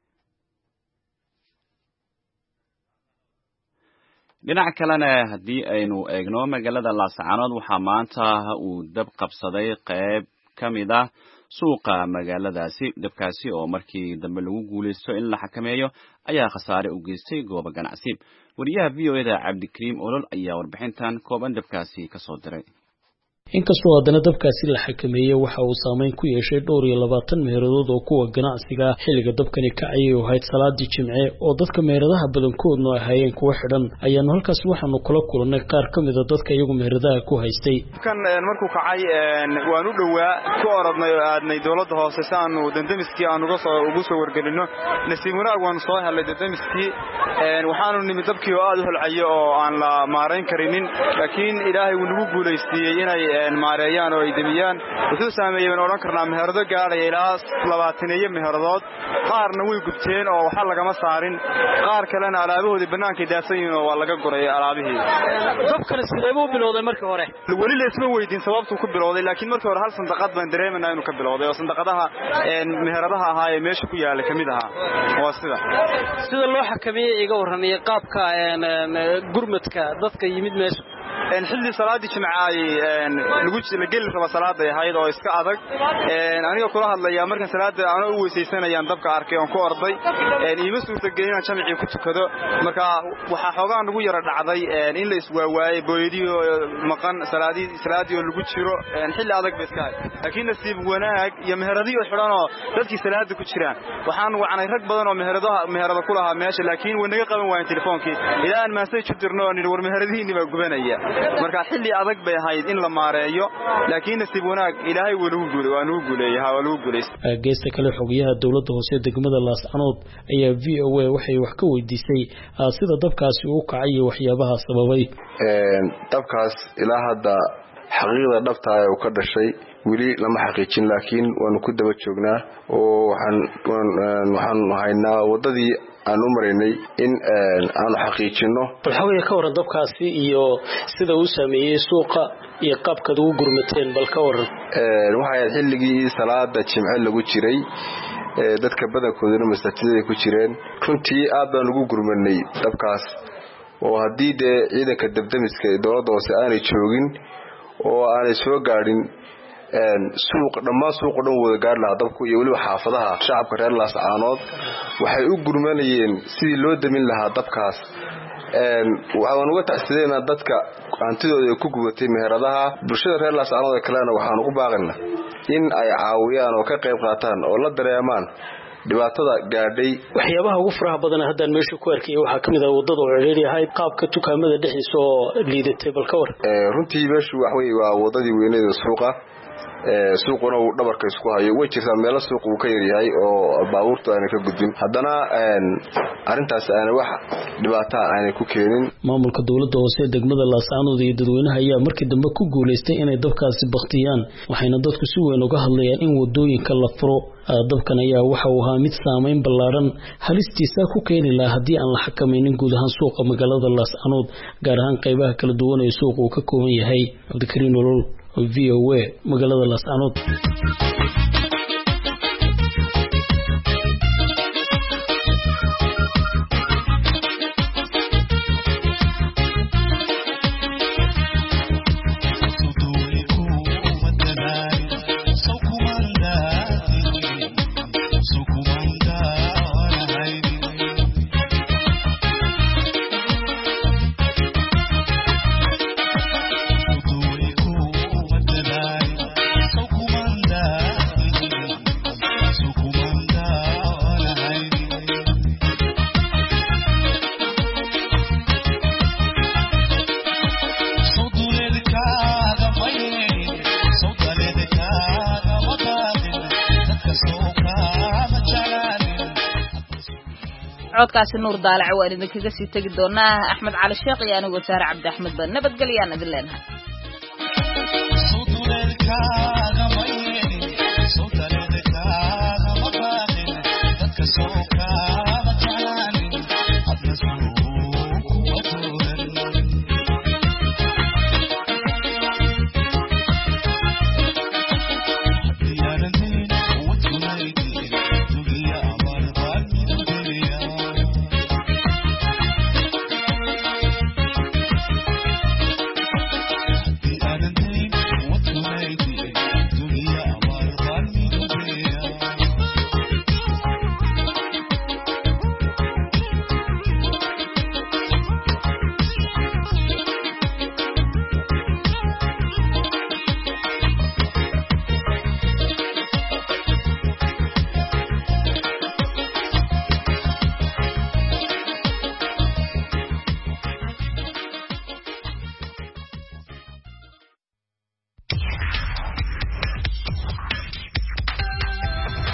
dhinaca kalena haddii aynu eegno magaalada laascaanood waxaa maanta uu dab qabsaday qayb ka mid ah suuqa magaaladaasi. Dabkaasi oo markii dambe lagu guuleysto in la xakameeyo ayaa khasaare u geystay goobo ganacsi. wariyaha VOA-da Cabdikariim Olol ayaa warbixintan kooban dabkaasi ka soo diray. inkastoo haddana dabkaasi la xakameeyey waxa uu saameyn ku yeeshay 22 meeradood oo kuwa ganacsiga xilliga dabkani kacayay oo ahayd salaadii jimce oo dadka meeradaha badankoodna ahaayeen kuwa xidhan ayaanu halkaas waxaanu kula kulannay qaar ka mid a dadka iyagu meeradaha ku haystay. kan markuu kacay waan u dhowaa ku orodnay oo aadnay dowladda hoose si aanu dandamiskii aan ugu soo wargelino. nasiib wanaag waan soo helay dandamiskii waxaanu nimid dabkii oo aad u holcayay oo aan la maarayn karinin, laakiin ilaahay wuu nagu guuleystiyey inay maareeyaan oo ay demiyaan. wuxuu saameeyay in oran karnaa meherado gaadhay ilaa 20 meeradood, qaarna way gubteen oo waxa lagama saarin, qaar kalena alaabahoodii banaanka daafayeen oo waa laga guray alaabihii. dabkana sidee buu bilowday markii hore? wali la isma weydiin sababtu ku bilowday, laakiin markii hore hal sandaqad baan dareemanaa inuu ka bilowday oo sandaqadaha meheradaha ahaa ee meesha ku yaala kamid ahaa. waa sida loo xakameeyay iga warramay qaabka gurmadka dadka yimid meesha xilli salaadii jimcaay la geli raba salaada ahayd oo iska adag. aniga kula hadlaya markan salaada aan u weysaysanayaan dabka arkay oo ku orday iima suurtagelin inaan jamci ku tukado. marka waxa xoogaan ugu yara dhacday in la iswaawaayay booyadiyo maqan salaadii oo lagu jiro xilli adag beeskaay. laakiin nasiib wanaag iyo meheradiyo xidhan oo dadkii salaada ku jiraan. waxaan wacanay rag badan oo meherado ku lahaa meesha, laakiin way naga qaban waayeen telefoonkii ilaa aan message u dirno oo war meheradihiina baa gubanaya. marka xilli adag bay ahayd in la maareeyo, laakiin nasiib wanaag ilaahay waa nagu guuleeyay. geesta kale xogayaha dowladda hoose degmada Laascanood ayaa VOA waxay wax ka weydiisay sida dabkaasi uu kacay iyo waxyaabaha sababay. dabkaas ilaa hadda xaqiiqda dhabta ah oo ka dhashay wili lama xaqiijin, laakiin waanu ku daba joognaa oo waxaan haynaa wadadii aan u maraynay in aanu xaqiijino. balxawaya ka waran dabkaasi iyo sida uu saameeyay suuqa iyo qaabka ugu gurmateen bal ka waran. waxay xilligii salaada jimce lagu jiray dadka badankooduna masaajidada ku jireen. runtii aad baan ugu gurmanay dabkaas oo haddii dee ciidanka dabdamiska ee dowladda hoose aanay joogin oo aanay soo gaadhin dhammaan suuqa dhan wada gaar lahaa dabku iyo weliba xaafadaha shacabka reer Laascaanood waxay u gurmanayeen sidii loo damin lahaa dabkaas. waxaan uga tacsideynaa dadka hantidooda ku gubatay meheradaha. bulshada reer Laascaanood ee kalena waxaan ugu baaqaynaa in ay caawiyaan oo ka qayb qaataan oo la dareemaan dhibaatada gaadhay. waxyaabaha ugu faraha badan haddaan meesha ku arkay waxaa kamid ah wadada oo ciriiri ahayd, qaabka dukaamada dhexdiisa oo liidatay bal ka war. runtii meeshu wax weey waa wadadii weyneed suuqa. suuquna uu dhabarka isku hayo way jirtaa meelo suuq uu ka yaryahay oo baabuurtu aanay ka gudbin, haddana arintaas aanay wax dhibaato aanay ku keenin. maamulka dowladda hoose degmada Laascanood iyo dadweynaha ayaa markii dambe ku guuleystay inay dabkaasi baktiyaan, waxayna dadku si weyn uga hadlayaan in wadooyinka la furo. dabkan ayaa waxa uu ahaa mid saameyn ballaaran halistiisa ku keeni lahaa haddii aan la xakameynin guud ahaan suuqa magaalada Laascanood, gaar ahaan qaybaha kala duwan ee suuqa uu ka kooban yahay. Cabdikariim Olol, VOA, magaalada Laascanood. codkaasi nuur daalac waan idinkaga sii tagi doonaa. Axmed Cali Sheekh iyo anigu Saare Cabdi Axmed baan nabadgelyo aan idin leenahay.